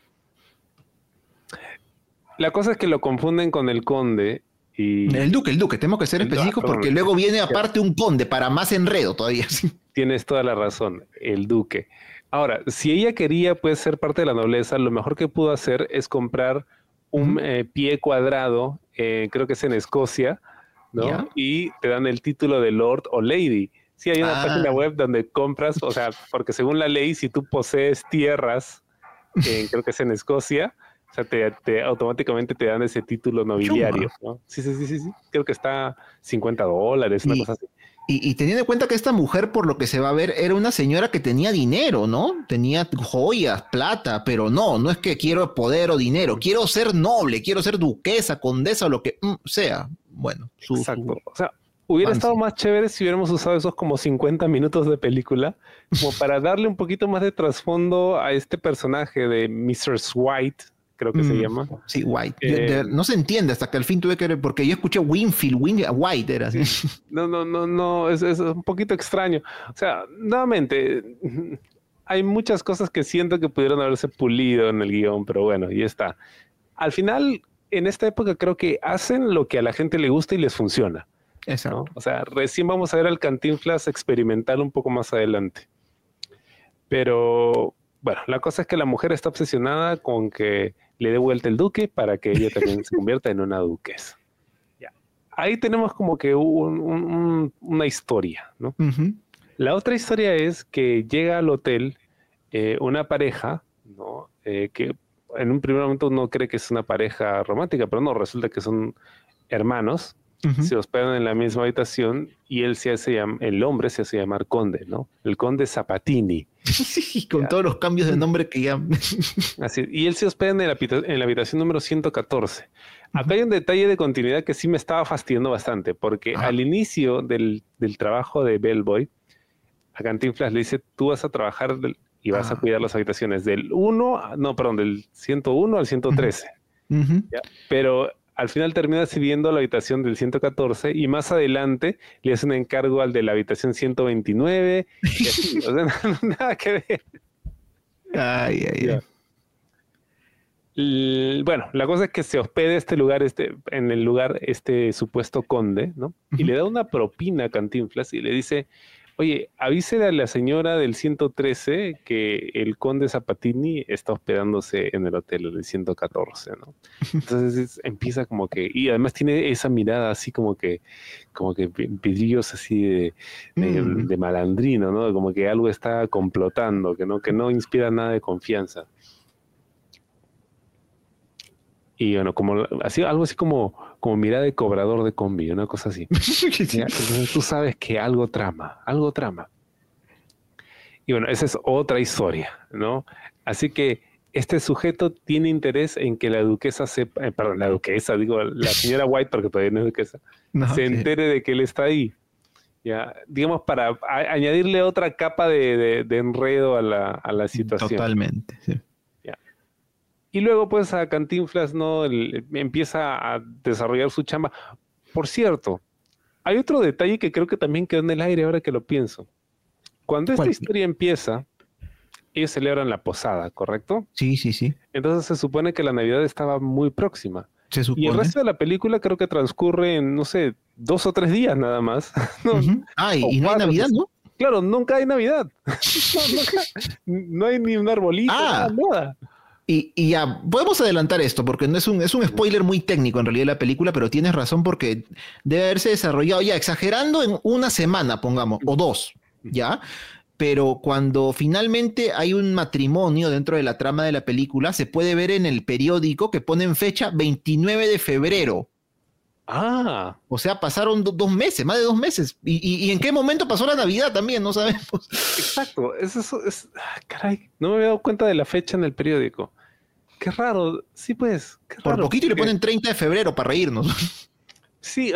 La cosa es que lo confunden con el conde. El duque, tenemos que ser específicos porque luego viene aparte un conde para más enredo todavía. Tienes toda la razón, el duque. Ahora, si ella quería pues ser parte de la nobleza, lo mejor que pudo hacer es comprar un pie cuadrado, creo que es en Escocia, ¿no? ¿Ya? Y te dan el título de Lord o Lady. Sí, hay una página web donde compras, o sea, porque según la ley, si tú posees tierras, creo que es en Escocia, o sea, automáticamente te dan ese título nobiliario, ¿no? Sí. Creo que está $50, una cosa así. Y teniendo en cuenta que esta mujer, por lo que se va a ver, era una señora que tenía dinero, ¿no? Tenía joyas, plata, pero no es que quiero poder o dinero, quiero ser noble, quiero ser duquesa, condesa o lo que sea. Bueno, exacto. O sea, hubiera estado más chévere si hubiéramos usado esos como 50 minutos de película como para darle un poquito más de trasfondo a este personaje de Mr. White, creo que se llama. Sí, White. No se entiende hasta que al fin tuve que... Porque yo escuché White era así. No, es un poquito extraño. O sea, nuevamente, hay muchas cosas que siento que pudieron haberse pulido en el guión, pero bueno, y está. Al final, en esta época creo que hacen lo que a la gente le gusta y les funciona. Exacto. ¿No? O sea, recién vamos a ver al Cantinflas experimental un poco más adelante. Pero... Bueno, la cosa es que la mujer está obsesionada con que le dé vuelta el duque para que ella también se convierta en una duquesa. Ya. Ahí tenemos como que una historia, ¿no? La otra historia es que llega al hotel una pareja, ¿no? Que en un primer momento uno cree que es una pareja romántica, pero no, resulta que son hermanos. Se hospedan en la misma habitación y el hombre se hace llamar conde, ¿no? El conde Zapatini. Sí, con todos los cambios de nombre que ya... Así, y él se hospeda en la habitación número 114. Acá hay un detalle de continuidad que sí me estaba fastidiando bastante, porque al inicio del trabajo de Bellboy, a Cantinflas le dice, tú vas a trabajar y vas a cuidar las habitaciones del 101 al 113. ¿Ya? Pero... al final termina sirviendo la habitación del 114 y más adelante le hace un encargo al de la habitación 129. Y así, o sea, nada que ver. Ay. Bueno, la cosa es que se hospeda en el lugar este supuesto conde, ¿no? Y le da una propina a Cantinflas y le dice, Oye, avísele a la señora del 113 que el conde Zapatini está hospedándose en el hotel del 114, ¿no? Entonces empieza como que, y además tiene esa mirada así como que vidrillos así de malandrino, ¿no? Como que algo está complotando, que no inspira nada de confianza. Y bueno, como así, algo así como mirada de cobrador de combi, una cosa así. ¿Ya? Entonces tú sabes que algo trama. Y bueno, esa es otra historia, ¿no? Así que este sujeto tiene interés en que la duquesa sepa, perdón, la duquesa, digo, la señora White, porque todavía no es duquesa, se entere de que él está ahí. Ya, digamos, para añadirle otra capa de enredo a la situación. Totalmente, sí. Y luego, pues, a Cantinflas, ¿no? Empieza a desarrollar su chamba. Por cierto, hay otro detalle que creo que también quedó en el aire ahora que lo pienso. Cuando esta historia empieza, ellos celebran la posada, ¿correcto? Sí, sí, sí. Entonces se supone que la Navidad estaba muy próxima. Se supone. Y el resto de la película creo que transcurre en, no sé, 2 o 3 días nada más. ¿No? Y no hay Navidad, ¿no? Claro, nunca hay Navidad. No hay ni un arbolito, nada. Y ya, podemos adelantar esto, porque no es un spoiler muy técnico en realidad de la película, pero tienes razón porque debe haberse desarrollado, ya exagerando, en una semana, pongamos, o 2, ¿ya? Pero cuando finalmente hay un matrimonio dentro de la trama de la película, se puede ver en el periódico que ponen fecha 29 de febrero. O sea, pasaron 2 meses, más de 2 meses. ¿Y en qué momento pasó la Navidad también? No sabemos. Exacto. Caray, no me había dado cuenta de la fecha en el periódico. Qué raro. Sí, pues. Qué Por raro, poquito le ponen 30 de febrero para reírnos. Sí.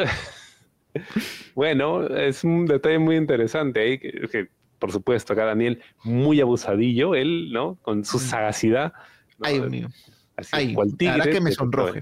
Bueno, es un detalle muy interesante ahí. Que, por supuesto, acá Daniel, muy abusadillo, él, ¿no? Con su sagacidad. ¿no? Ay, Dios mío. Así, cual tigre, la verdad que me sonroje.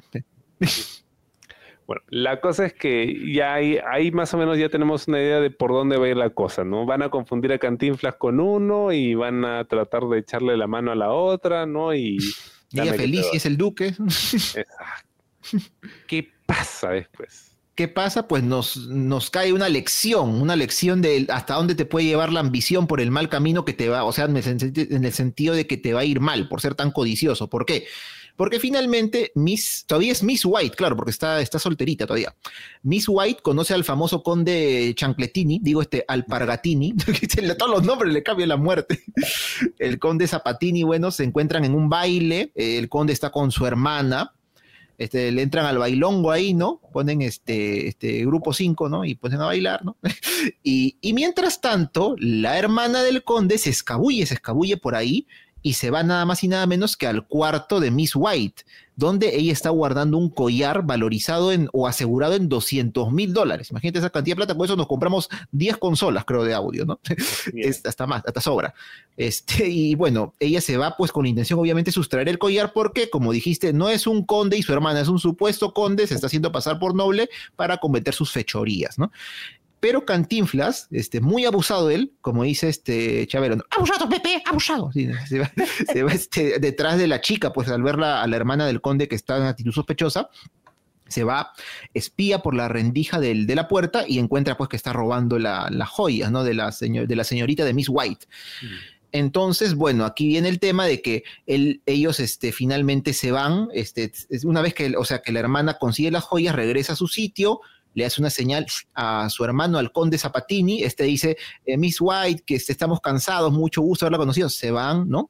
Bueno, la cosa es que ya ahí más o menos ya tenemos una idea de por dónde va a ir la cosa, ¿no? Van a confundir a Cantinflas con uno y van a tratar de echarle la mano a la otra, ¿no? Y ella feliz y es el duque. Exacto. ¿Qué pasa después? ¿Qué pasa? Pues nos cae una lección de hasta dónde te puede llevar la ambición por el mal camino que te va, o sea, en el sentido de que te va a ir mal por ser tan codicioso. ¿Por qué? Porque finalmente todavía es Miss White, claro, porque está solterita todavía. Miss White conoce al famoso conde Chancletini, Alpargatini, todos los nombres le cambian la muerte. El conde Zapatini, bueno, se encuentran en un baile, el conde está con su hermana, le entran al bailongo ahí, ¿no? Ponen grupo 5, ¿no? Y ponen a bailar, ¿no? y mientras tanto, la hermana del conde se escabulle por ahí, y se va nada más y nada menos que al cuarto de Miss White, donde ella está guardando un collar valorizado o asegurado en $200,000. Imagínate esa cantidad de plata, con eso nos compramos 10 consolas, creo, de audio, ¿no? Hasta más, hasta sobra. Y bueno, ella se va pues con la intención, obviamente, de sustraer el collar, porque, como dijiste, no es un conde y su hermana es un supuesto conde, se está haciendo pasar por noble para cometer sus fechorías, ¿no? Pero Cantinflas, muy abusado él, como dice Chavero, ¿no? ¡Abusado, Pepe! ¡Abusado! Sí, se va detrás de la chica, pues al ver a la hermana del conde que está en actitud sospechosa, se va, espía por la rendija de la puerta y encuentra pues que está robando las joyas, ¿no? de la señorita de Miss White. Entonces, bueno, aquí viene el tema de que ellos finalmente se van, una vez que la hermana consigue las joyas, regresa a su sitio, le hace una señal a su hermano, al conde Zapatini, dice, Miss White, que estamos cansados, mucho gusto haberla conocido, se van, ¿no?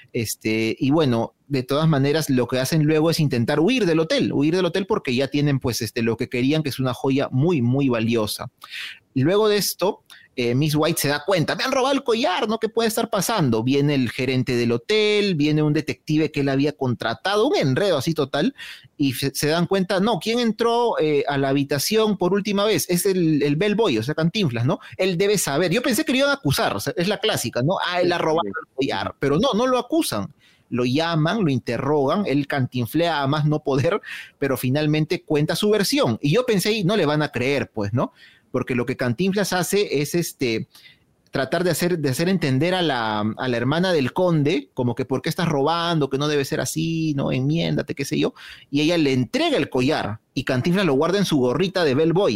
Y bueno, de todas maneras, lo que hacen luego es intentar huir del hotel porque ya tienen, pues, lo que querían, que es una joya muy, muy valiosa. Luego de esto, Miss White se da cuenta, me han robado el collar, ¿no? ¿Qué puede estar pasando? Viene el gerente del hotel, viene un detective que él había contratado, un enredo así total, y se dan cuenta, no, ¿quién entró a la habitación por última vez? Es el bellboy, o sea, Cantinflas, ¿no? Él debe saber. Yo pensé que lo iban a acusar, o sea, es la clásica, ¿no? Él ha robado el collar, pero no lo acusan. Lo llaman, lo interrogan, él cantinflea a más no poder, pero finalmente cuenta su versión. Y yo pensé, no le van a creer, pues, ¿no? Porque lo que Cantinflas hace es tratar de hacer entender a la hermana del conde, como que por qué estás robando, que no debe ser así, ¿no? Enmiéndate, qué sé yo. Y ella le entrega el collar y Cantinflas lo guarda en su gorrita de bellboy.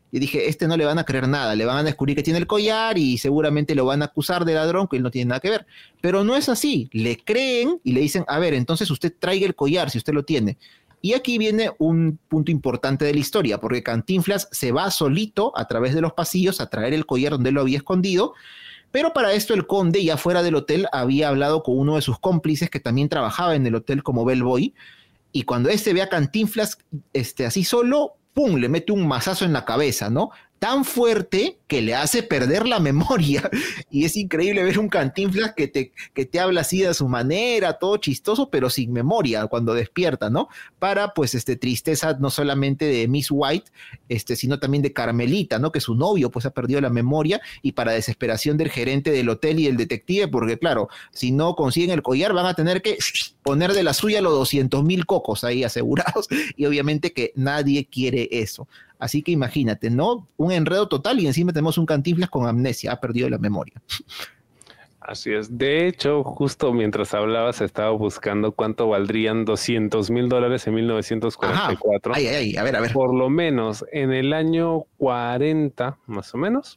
Y dije, no le van a creer nada, le van a descubrir que tiene el collar y seguramente lo van a acusar de ladrón, que él no tiene nada que ver. Pero no es así, le creen y le dicen, a ver, entonces usted traiga el collar si usted lo tiene. Y aquí viene un punto importante de la historia, porque Cantinflas se va solito a través de los pasillos a traer el collar donde él lo había escondido, pero para esto el conde, ya fuera del hotel, había hablado con uno de sus cómplices que también trabajaba en el hotel como bellboy, y cuando este ve a Cantinflas así solo, ¡pum!, le mete un mazazo en la cabeza, ¿no? Tan fuerte que le hace perder la memoria. Y es increíble ver un Cantinflas que te habla así de su manera, todo chistoso, pero sin memoria cuando despierta, ¿no? Para, pues, tristeza no solamente de Miss White, sino también de Carmelita, ¿no? Que su novio, pues, ha perdido la memoria, y para desesperación del gerente del hotel y del detective, porque, claro, si no consiguen el collar, van a tener que poner de la suya los 200,000 cocos ahí asegurados, y obviamente que nadie quiere eso. Así que imagínate, ¿no? Un enredo total y encima tenemos un Cantinflas con amnesia, ha perdido la memoria. Así es. De hecho, justo mientras hablabas, estaba buscando cuánto valdrían $200,000 en 1944. Ajá. Ay, a ver. Por lo menos en el año 40, más o menos,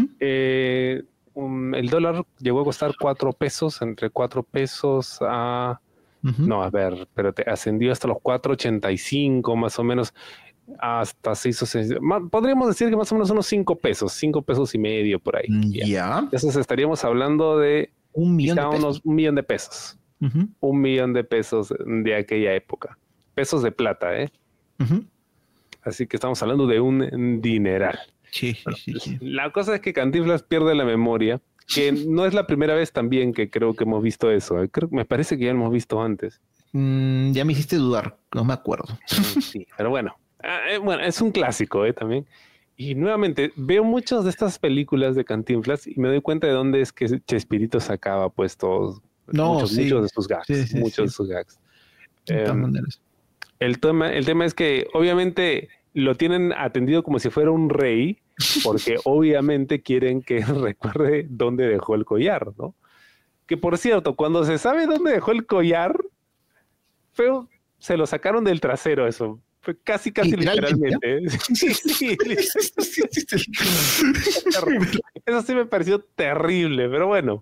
el dólar llegó a costar 4 pesos, entre 4 pesos a... No, a ver, pero ascendió hasta los 4.85 más o menos. Hasta se hizo, podríamos decir que más o menos unos 5 pesos, 5 pesos y medio por ahí. Ya. Entonces estaríamos hablando de $1 millón de pesos. unos $1 millón de pesos. $1 millón de pesos de aquella época. Pesos de plata, ¿eh? Así que estamos hablando de un dineral. Sí. La cosa es que Cantinflas pierde la memoria, que no es la primera vez también que creo que hemos visto eso. Me parece que ya lo hemos visto antes. Ya me hiciste dudar, no me acuerdo. Sí, pero bueno. Bueno, es un clásico también. Y nuevamente, veo muchas de estas películas de Cantinflas y me doy cuenta de dónde es que Chespirito sacaba pues todos, muchos de sus gags. De sus gags. De todas maneras. El tema es que obviamente lo tienen atendido como si fuera un rey, porque obviamente quieren que recuerde dónde dejó el collar, ¿no? Que por cierto, cuando se sabe dónde dejó el collar, se lo sacaron del trasero eso. Fue casi literalmente. Sí. Eso sí me pareció terrible, pero bueno.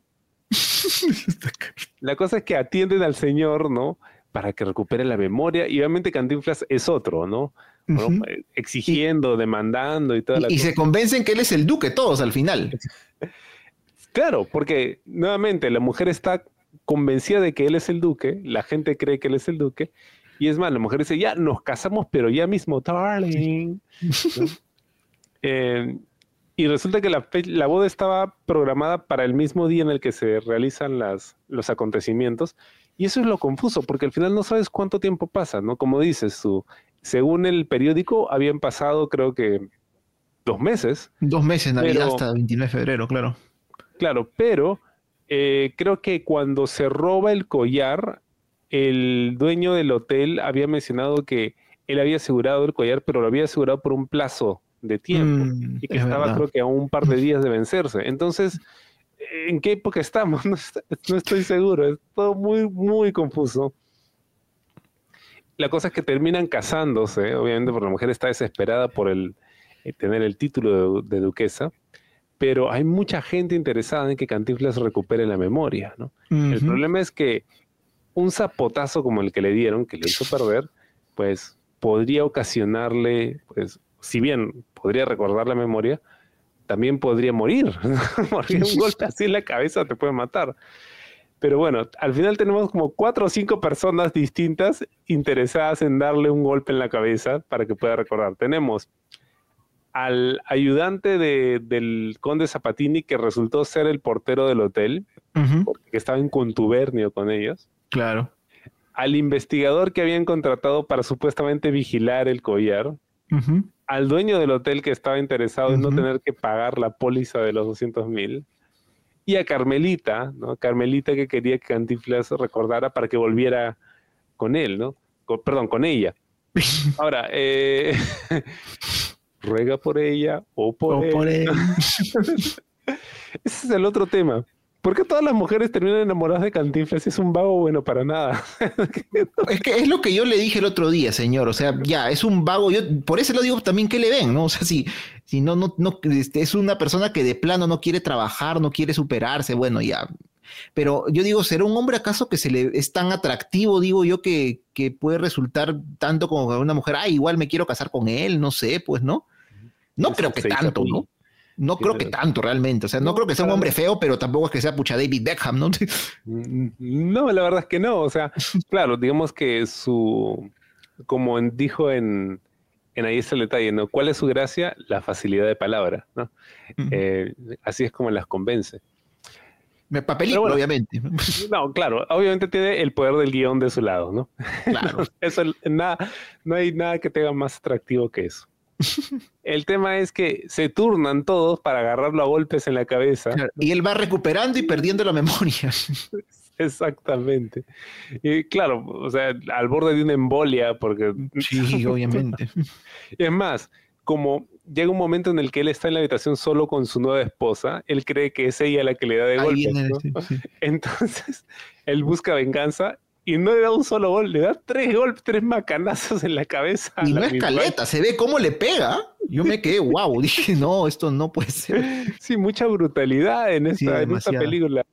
La cosa es que atienden al señor, ¿no? Para que recupere la memoria. Y obviamente Cantinflas es otro, ¿no? Bueno, exigiendo, demandando y toda la cosa. Y se convencen que él es el duque, todos al final. Claro, porque nuevamente la mujer está convencida de que él es el duque, la gente cree que él es el duque. Y es más, la mujer dice, ya nos casamos, pero ya mismo, darling. ¿No? Y resulta que la boda estaba programada para el mismo día en el que se realizan los acontecimientos. Y eso es lo confuso, porque al final no sabes cuánto tiempo pasa, ¿no? Como dices tú, según el periódico, habían pasado creo que 2 meses. 2 meses, Navidad hasta el 29 de febrero, claro. Claro, pero creo que cuando se roba el collar, el dueño del hotel había mencionado que él había asegurado el collar, pero lo había asegurado por un plazo de tiempo y que estaba, creo que a un par de días de vencerse. Entonces, ¿en qué época estamos? No estoy seguro. Es todo muy, muy confuso. La cosa es que terminan casándose, obviamente, porque la mujer está desesperada por tener el título de duquesa, pero hay mucha gente interesada en que Cantinflas recupere la memoria, ¿no? El problema es que un zapotazo como el que le dieron, que le hizo perder, pues podría ocasionarle, pues, si bien podría recordar la memoria, también podría morir. Porque un golpe así en la cabeza te puede matar. Pero bueno, al final tenemos como 4 o 5 personas distintas interesadas en darle un golpe en la cabeza para que pueda recordar. Tenemos al ayudante del conde Zapatini, que resultó ser el portero del hotel, porque estaba en contubernio con ellos. Claro. Al investigador que habían contratado para supuestamente vigilar el collar. Al dueño del hotel que estaba interesado en no tener que pagar la póliza de los 200,000. Y a Carmelita, ¿no? Carmelita, que quería que Cantinflas recordara para que volviera con él, ¿no? Con ella. Ahora, ruega por ella o por él. Por él. Ese es el otro tema. ¿Por qué todas las mujeres terminan enamoradas de Cantinflas si es un vago bueno para nada? Es que es lo que yo le dije el otro día, señor. O sea, ya, es un vago. Yo por eso lo digo también que le ven, ¿no? O sea, si no, es una persona que de plano no quiere trabajar, no quiere superarse, bueno, ya. Pero yo digo, ¿será un hombre acaso que es tan atractivo, digo yo, que puede resultar tanto como una mujer? Ah, igual me quiero casar con él, no sé, pues, ¿no? No creo que tanto, ¿no? No creo que tanto realmente, o sea, no creo que sea un hombre feo, pero tampoco es que sea pucha David Beckham, ¿no? No, la verdad es que no, o sea, claro, digamos que como dijo en Ahí está el detalle, ¿no? ¿Cuál es su gracia? La facilidad de palabra, ¿no? Así es como las convence. Para película, bueno, obviamente. No, claro, obviamente tiene el poder del guión de su lado, ¿no? Claro. Eso, no hay nada que tenga más atractivo que eso. El tema es que se turnan todos para agarrarlo a golpes en la cabeza. Claro, y él va recuperando y perdiendo la memoria. Exactamente. Y claro, o sea, al borde de una embolia, porque... Sí, obviamente. Y es más, como llega un momento en el que él está en la habitación solo con su nueva esposa, él cree que es ella la que le da de golpes, ¿no? Sí. Entonces, él busca venganza y no le da un solo gol, le da 3 golpes, 3 macanazos en la cabeza. Y no es caleta, se ve cómo le pega. Yo me quedé, wow, dije, no, esto no puede ser. Sí, mucha brutalidad en esta película.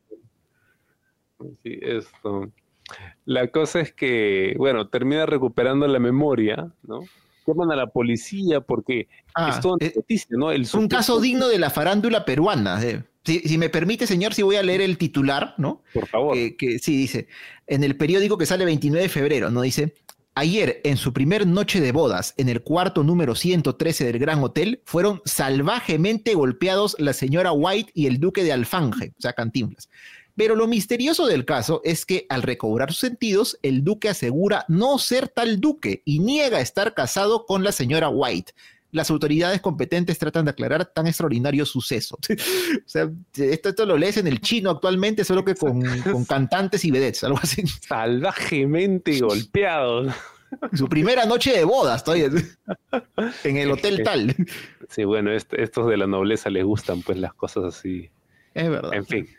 Sí, esto. La cosa es que, bueno, termina recuperando la memoria, ¿no? Llaman a la policía porque es toda una noticia, ¿no? Un caso digno de la farándula peruana. Si me permite, señor, sí voy a leer el titular, ¿no? Por favor. Que sí, dice, en el periódico que sale 29 de febrero, ¿no? Dice, ayer, en su primer noche de bodas, en el cuarto número 113 del Gran Hotel, fueron salvajemente golpeados la señora White y el duque de Alfanje, o sea, Cantinflas. Pero lo misterioso del caso es que al recobrar sus sentidos, el duque asegura no ser tal duque y niega estar casado con la señora White. Las autoridades competentes tratan de aclarar tan extraordinario suceso. O sea, esto lo lees en el chino actualmente, solo que con cantantes y vedettes, algo así. Salvajemente golpeados. Su primera noche de bodas, todavía. En el hotel tal. Sí, bueno, estos de la nobleza les gustan pues las cosas así. Es verdad. En fin.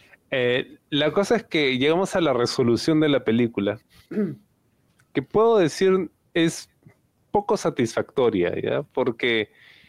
La cosa es que llegamos a la resolución de la película, que puedo decir es poco satisfactoria, ¿ya? Porque,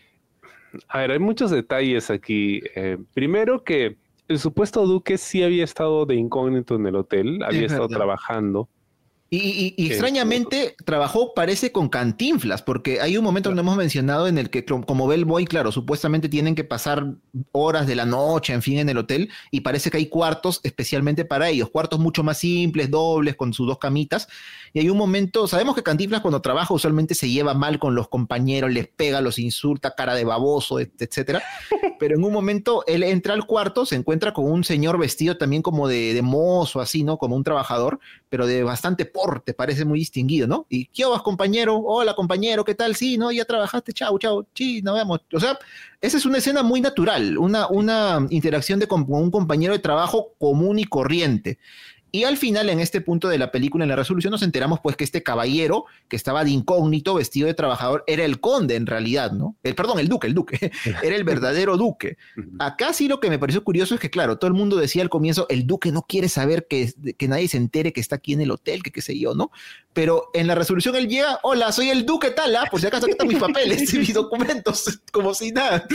a ver, hay muchos detalles aquí. Primero que el supuesto duque sí había estado de incógnito en el hotel, había estado trabajando. Y extrañamente trabajó, parece, con Cantinflas, porque hay un momento donde hemos mencionado en el que como bellboy, claro, supuestamente tienen que pasar horas de la noche, en fin, en el hotel, y parece que hay cuartos especialmente para ellos, cuartos mucho más simples, dobles, con sus 2 camitas, y hay un momento, sabemos que Cantinflas cuando trabaja usualmente se lleva mal con los compañeros, les pega, los insulta, cara de baboso, etcétera, pero en un momento él entra al cuarto, se encuentra con un señor vestido también como de mozo, así, ¿no? Como un trabajador, pero de bastante porte, parece muy distinguido, ¿no? Y ¿qué vas, compañero? Hola, compañero, ¿qué tal? Sí, ¿no? Ya trabajaste, chau, sí, nos vemos. O sea, esa es una escena muy natural, una interacción con un compañero de trabajo común y corriente. Y al final, en este punto de la película, en la resolución, nos enteramos pues que este caballero que estaba de incógnito, vestido de trabajador, era el conde en realidad, ¿no? Perdón, el duque, era el verdadero duque. Acá sí lo que me pareció curioso es que, claro, todo el mundo decía al comienzo, el duque no quiere saber que nadie se entere que está aquí en el hotel, que qué sé yo, ¿no? Pero en la resolución él llega, hola, soy el duque tal, por si acaso aquí están mis papeles y mis documentos, como si nada.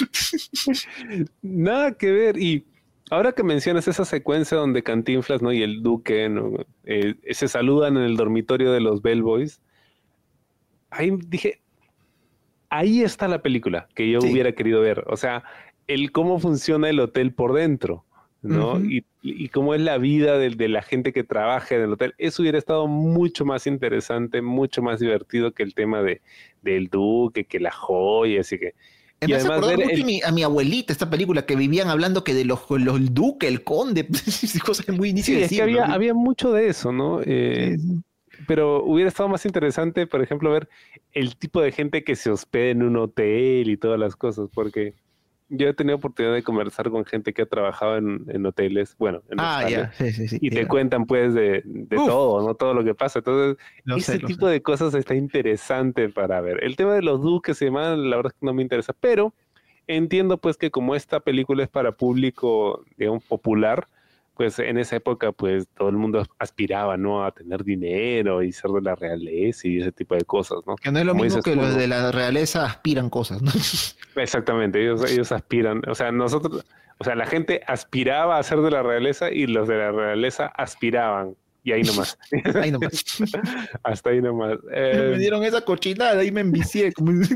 Nada que ver. Y ahora que mencionas esa secuencia donde Cantinflas, ¿no? Y el duque, ¿no? Se saludan en el dormitorio de los bellboys, ahí dije, ahí está la película que yo hubiera querido ver. O sea, cómo funciona el hotel por dentro, ¿no? Y cómo es la vida de la gente que trabaja en el hotel. Eso hubiera estado mucho más interesante, mucho más divertido que el tema del duque, que la joya, así que... Me hace acordar mucho a mi abuelita esta película, que vivían hablando que de los duques, el conde, cosas muy iniciales. Sí, es que había mucho de eso, ¿no? Pero hubiera estado más interesante, por ejemplo, ver el tipo de gente que se hospeda en un hotel y todas las cosas, porque yo he tenido oportunidad de conversar con gente que ha trabajado en hoteles, bueno, en hostales, sí, y te cuentan pues de todo, ¿no? Todo lo que pasa. Entonces, ese tipo de cosas está interesante para ver. El tema de los duques y demás, la verdad es que no me interesa, pero entiendo pues que como esta película es para público, digamos, popular, pues en esa época pues todo el mundo aspiraba, ¿no? A tener dinero y ser de la realeza y ese tipo de cosas, ¿no? Que no es lo Como mismo dices que tú, los ¿no? de la realeza aspiran cosas, ¿no? Exactamente, ellos aspiran, o sea, nosotros, o sea, la gente aspiraba a ser de la realeza y los de la realeza aspiraban, y ahí nomás, Ahí nomás. hasta ahí nomás. Me dieron esa cochinada y me envicié.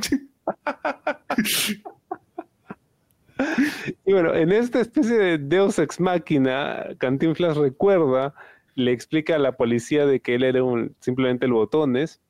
Y bueno, en esta especie de Deus Ex Machina, Cantinflas recuerda, le explica a la policía de que él era simplemente el botones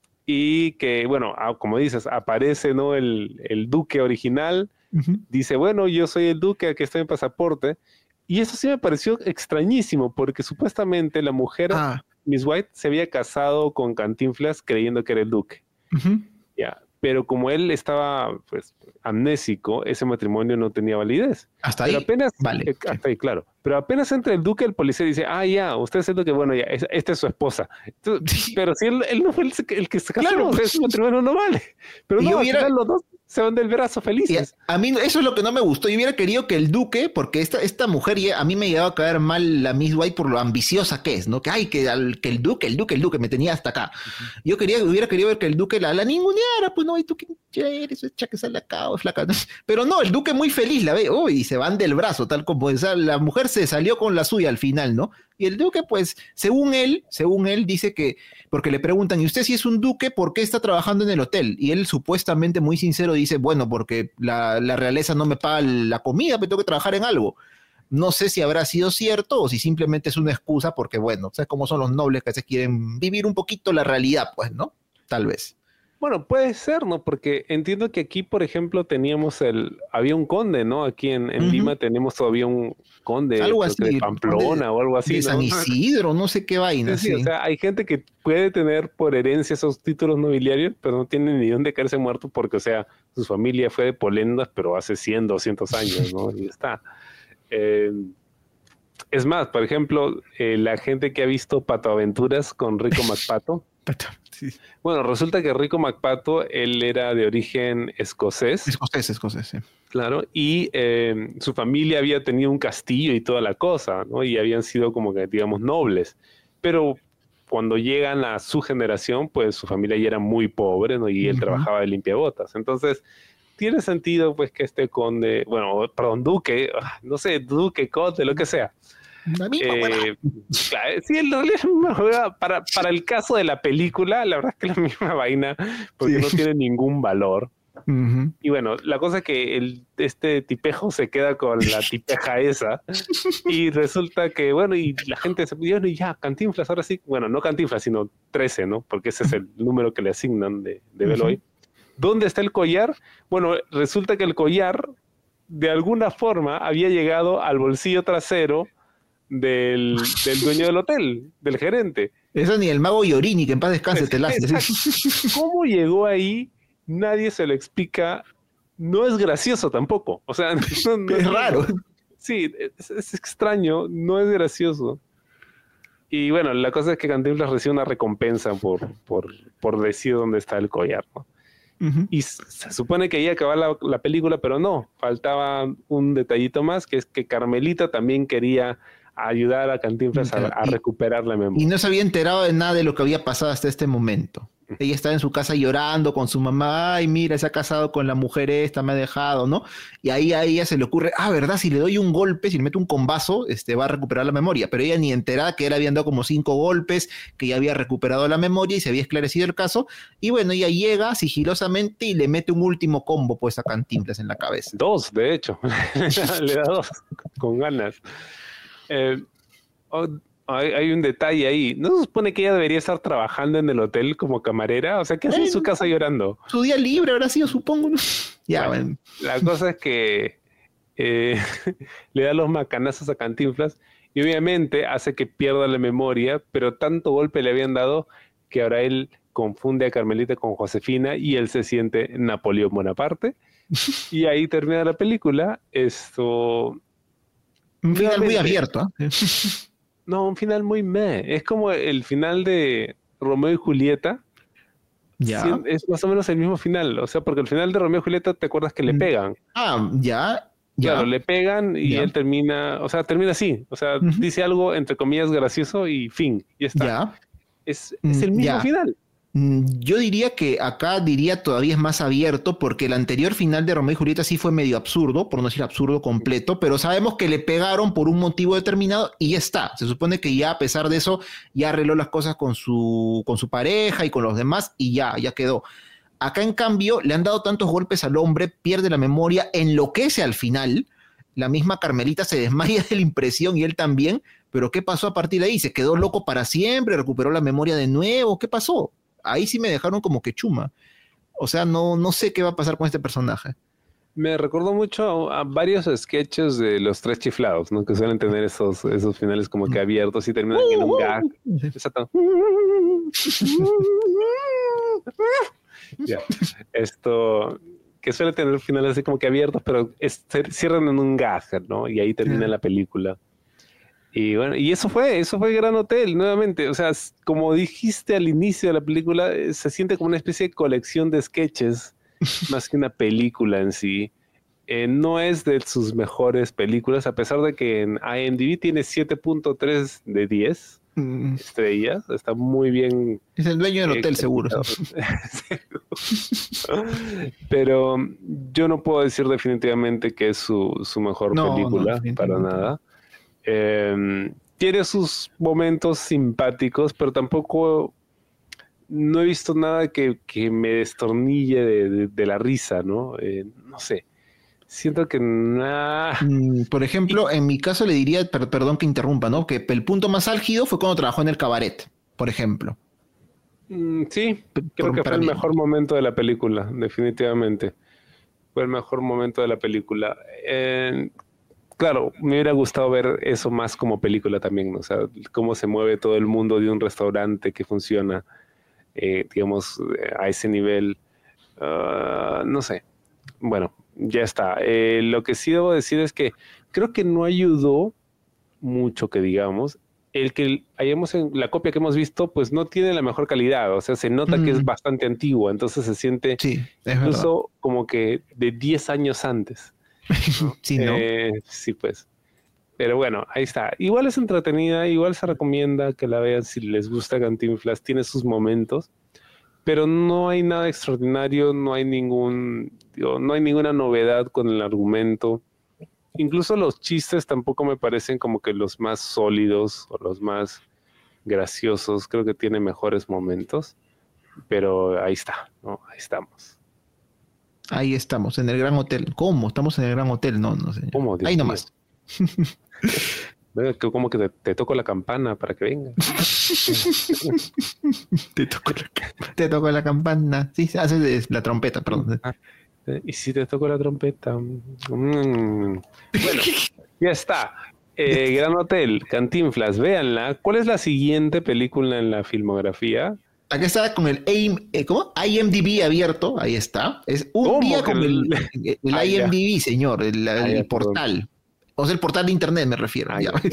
y que, bueno, como dices, aparece, ¿no? El duque original, Ujú. dice, bueno, yo soy el duque, aquí está mi pasaporte. Y eso sí me pareció extrañísimo, porque supuestamente la mujer, Ah, Miss White, se había casado con Cantinflas creyendo que era el duque. ujú. Ya. Pero como él estaba, pues, amnésico, ese matrimonio no tenía validez. Hasta Pero ahí. apenas, Vale. hasta ahí, claro. Pero apenas entra el duque, el policía dice, ah, ya, usted es el duque, bueno, ya, esta es su esposa. Entonces, pero si él no fue el que se casó, Claro, o sea, ese matrimonio no vale. Pero Y no, yo al hubiera- final los dos se van del brazo Y felices. a mí eso es lo que no me gustó. Yo hubiera querido que el duque, porque esta mujer a mí me llegaba a caer mal la Miss White por lo ambiciosa que es, ¿no? Que ay, que el duque me tenía hasta acá. Yo hubiera querido ver que el duque la ninguneara, pues no, y tú qué eres, echa que sale acá, flaca. ¿No? Pero no, el duque muy feliz la ve, y se van del brazo, tal como, o sea, la mujer se salió con la suya al final, ¿no? Y el duque, pues, según él, dice que, porque le preguntan, ¿y usted si es un duque, por qué está trabajando en el hotel? Y él supuestamente muy sincero dice, bueno, porque la realeza no me paga la comida, pero tengo que trabajar en algo. No sé si habrá sido cierto o si simplemente es una excusa, porque bueno, ¿sabes cómo son los nobles que se quieren vivir un poquito la realidad, pues, ¿no? Tal vez. Bueno, puede ser, ¿no? Porque entiendo que aquí, por ejemplo, había un conde, ¿no? Aquí en Ujú. Lima tenemos todavía un conde, Algo creo que de así, Pamplona o algo así, de ¿no? San Isidro, no sé qué vaina, Sí, o sí. sea, hay gente que puede tener por herencia esos títulos nobiliarios, pero no tiene ni dónde caerse muerto porque, o sea, su familia fue de Polendas, pero hace 100, 200 años, ¿no? Y está. Eh, es más, por ejemplo, la gente que ha visto Pato Aventuras con Rico McPato, Sí. bueno, resulta que Rico McPato, él era de origen escocés, Escocés, sí. claro, y su familia había tenido un castillo y toda la cosa, ¿no? Y habían sido como que, digamos, nobles. Pero cuando llegan a su generación, pues su familia ya era muy pobre, ¿no? Y él Ujú. trabajaba de limpiabotas. Entonces, tiene sentido, pues, que este conde, bueno, perdón, duque, no sé, duque, conde, lo que sea. La misma huevada. Claro, sí, en realidad es la misma huevada. Para el caso de la película, la verdad es que es la misma vaina, porque Sí. no tiene ningún valor. Ujú. Y bueno, la cosa es que este tipejo se queda con la tipeja esa y resulta que, bueno, y la gente se pidió, y ya, Cantinflas, ahora sí, bueno, no Cantinflas, sino 13, ¿no? Porque ese es el número que le asignan de Beloy. ¿Dónde está el collar? Bueno, resulta que el collar, de alguna forma, había llegado al bolsillo trasero del dueño del hotel, del gerente. Eso ni el mago Yorini, que en paz descanse, te la hace. Exacto. ¿Cómo llegó ahí? Nadie se lo explica. No es gracioso tampoco. O sea, Es raro. Sí, es extraño, no es gracioso. Y bueno, la cosa es que Cantinflas recibe una recompensa por decir dónde está el collar, ¿no? Ujú. Y se supone que ahí acababa la película, pero no, faltaba un detallito más, que es que Carmelita también quería ayudar a Cantinflas a recuperar la Y memoria. no se había enterado de nada de lo que había pasado hasta este momento. Ella estaba en su casa llorando con su mamá, ay, mira, se ha casado con la mujer esta, me ha dejado, ¿no? Y ahí a ella se le ocurre, ¿verdad? Si le doy un golpe, si le meto un combazo, va a recuperar la memoria. Pero ella ni enterada que él había dado como 5 golpes, que ya había recuperado la memoria y se había esclarecido el caso. Y bueno, ella llega sigilosamente y le mete un último combo, pues, a Cantinflas en la cabeza. 2, de hecho. Le da 2, con ganas. Hay un detalle ahí. ¿No se supone que ella debería estar trabajando en el hotel como camarera? O sea, ¿qué hace en su casa llorando? Su día libre habrá sido, supongo, ¿no? Ya, bueno. La cosa es que le da los macanazos a Cantinflas y obviamente hace que pierda la memoria, pero tanto golpe le habían dado que ahora él confunde a Carmelita con Josefina y él se siente Napoleón Bonaparte. Y ahí termina la película. Un final muy abierto, ¿eh? No, un final muy meh. Es como el final de Romeo y Julieta, Ya. Es más o menos el mismo final, o sea, porque el final de Romeo y Julieta, ¿te acuerdas que le pegan? Ah, ya. Claro, le pegan y Ya. él termina, o sea, termina así, o sea, Ujú. dice algo entre comillas gracioso y fin, ya está. Ya. Es el mismo Ya. final. Yo diría que acá diría todavía es más abierto porque el anterior final de Romeo y Julieta sí fue medio absurdo, por no decir absurdo completo, pero sabemos que le pegaron por un motivo determinado y ya está. Se supone que ya a pesar de eso ya arregló las cosas con su pareja y con los demás y ya quedó. Acá en cambio le han dado tantos golpes al hombre, pierde la memoria, enloquece al final. La misma Carmelita se desmaya de la impresión y él también, pero ¿qué pasó a partir de ahí? ¿Se quedó loco para siempre? ¿Recuperó la memoria de nuevo? ¿Qué pasó? Ahí sí me dejaron como que chuma. O sea, no sé qué va a pasar con este personaje. Me recordó mucho a varios sketches de los Tres Chiflados, ¿no? Que suelen tener esos finales como que abiertos y terminan en un gag. Exacto. Ya. Esto que suele tener finales así como que abiertos, pero cierran en un gag, ¿no? Y ahí termina la película. Y bueno, y eso fue Gran Hotel, nuevamente. O sea, como dijiste al inicio de la película, se siente como una especie de colección de sketches, más que una película en sí. No es de sus mejores películas, a pesar de que en IMDb tiene 7.3 de 10 estrellas. Está muy bien. Es el dueño del hotel, seguro. Pero yo no puedo decir definitivamente que es su mejor película, para nada. Tiene sus momentos simpáticos, pero tampoco no he visto nada que me destornille de la risa, ¿no? No sé. Siento que nada. Por ejemplo, en mi caso le diría, perdón que interrumpa, ¿no? Que el punto más álgido fue cuando trabajó en el cabaret, por ejemplo. Sí, creo que fue el mejor momento de la película, definitivamente. Fue el mejor momento de la película. Claro, me hubiera gustado ver eso más como película también, ¿no? O sea, cómo se mueve todo el mundo de un restaurante que funciona, digamos, a ese nivel. No sé. Bueno, ya está. Lo que sí debo decir es que creo que no ayudó mucho, que digamos, el que hayamos en la copia que hemos visto, pues no tiene la mejor calidad. O sea, se nota que es bastante antigua, entonces se siente incluso como que de 10 años antes, ¿no? Sí, ¿no? Sí, pues. Pero bueno, ahí está. Igual es entretenida, igual se recomienda que la vean si les gusta Cantinflas. Tiene sus momentos, pero no hay nada extraordinario, no hay ninguna novedad con el argumento. Incluso los chistes tampoco me parecen como que los más sólidos o los más graciosos. Creo que tiene mejores momentos, pero ahí está, ¿no? Ahí estamos. Ahí estamos, en el Gran Hotel. ¿Cómo? Estamos en el Gran Hotel, no, señor. ¿Cómo? Ahí nomás. Como que te toco la campana para que venga. Te toco la campana. Sí, haces la trompeta, perdón. Y si te toco la trompeta. Bueno, ya está. Gran Hotel, Cantinflas, véanla. ¿Cuál es la siguiente película en la filmografía? Acá está con el ¿cómo? IMDb abierto, ahí está. Es un día con el IMDb, señor, el portal. O sea, el portal de internet me refiero.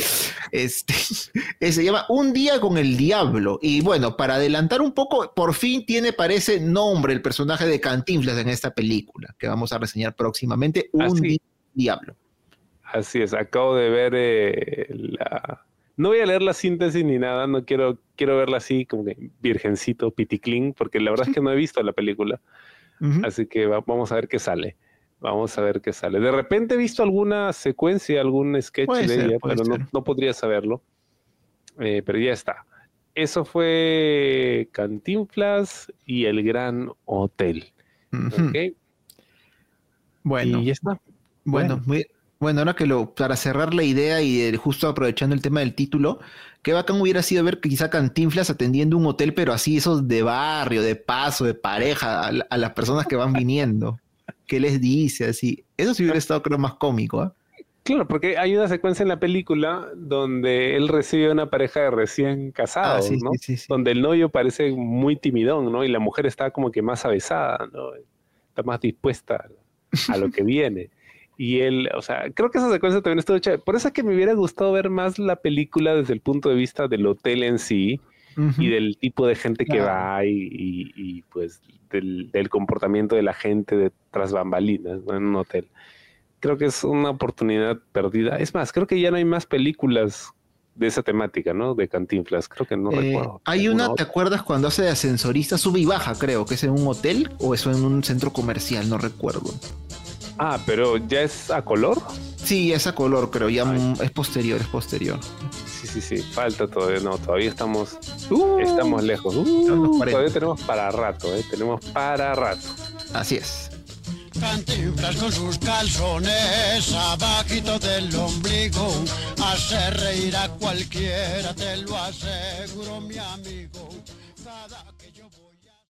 Se llama Un día con el diablo. Y bueno, para adelantar un poco, por fin parece nombre el personaje de Cantinflas en esta película, que vamos a reseñar próximamente. Un día con el diablo. Así es, acabo de ver No voy a leer la síntesis ni nada, no quiero verla así como que virgencito, piticlín, porque la verdad es que no he visto la película. Así que vamos a ver qué sale. Vamos a ver qué sale. De repente he visto alguna secuencia, algún sketch de ella, pero no podría saberlo. Pero ya está. Eso fue Cantinflas y el Gran Hotel. ¿Okay? Bueno. Y ya está. Bueno, ahora que para cerrar la idea y justo aprovechando el tema del título, qué bacán hubiera sido ver que quizá Cantinflas atendiendo un hotel, pero así esos de barrio, de paso, de pareja, a las personas que van viniendo. ¿Qué les dice? Así. Eso sí hubiera estado, creo, más cómico, ¿eh? Claro, porque hay una secuencia en la película donde él recibe a una pareja de recién casados, ¿no? Sí. Donde el novio parece muy timidón, ¿no? Y la mujer está como que más avesada, ¿no? Está más dispuesta a lo que viene. Y él, o sea, creo que esa secuencia también estuvo chévere. Por eso es que me hubiera gustado ver más la película desde el punto de vista del hotel en sí y del tipo de gente que va y pues del comportamiento de la gente tras bambalinas, ¿no? En un hotel. Creo que es una oportunidad perdida. Es más, creo que ya no hay más películas de esa temática, ¿no? De Cantinflas, creo que no recuerdo. Hay una, ¿te acuerdas cuando hace de ascensorista? Sube y baja, creo, que es en un hotel o eso en un centro comercial, no recuerdo. Ah, pero ¿ya es a color? Sí, es a color, creo, ya es posterior. Sí, falta todavía, no, todavía estamos lejos. Todavía tenemos para rato, Así es. Cantinflas con sus calzones abajito del ombligo, hace reír a cualquiera, te lo aseguro, mi amigo. Cada que yo voy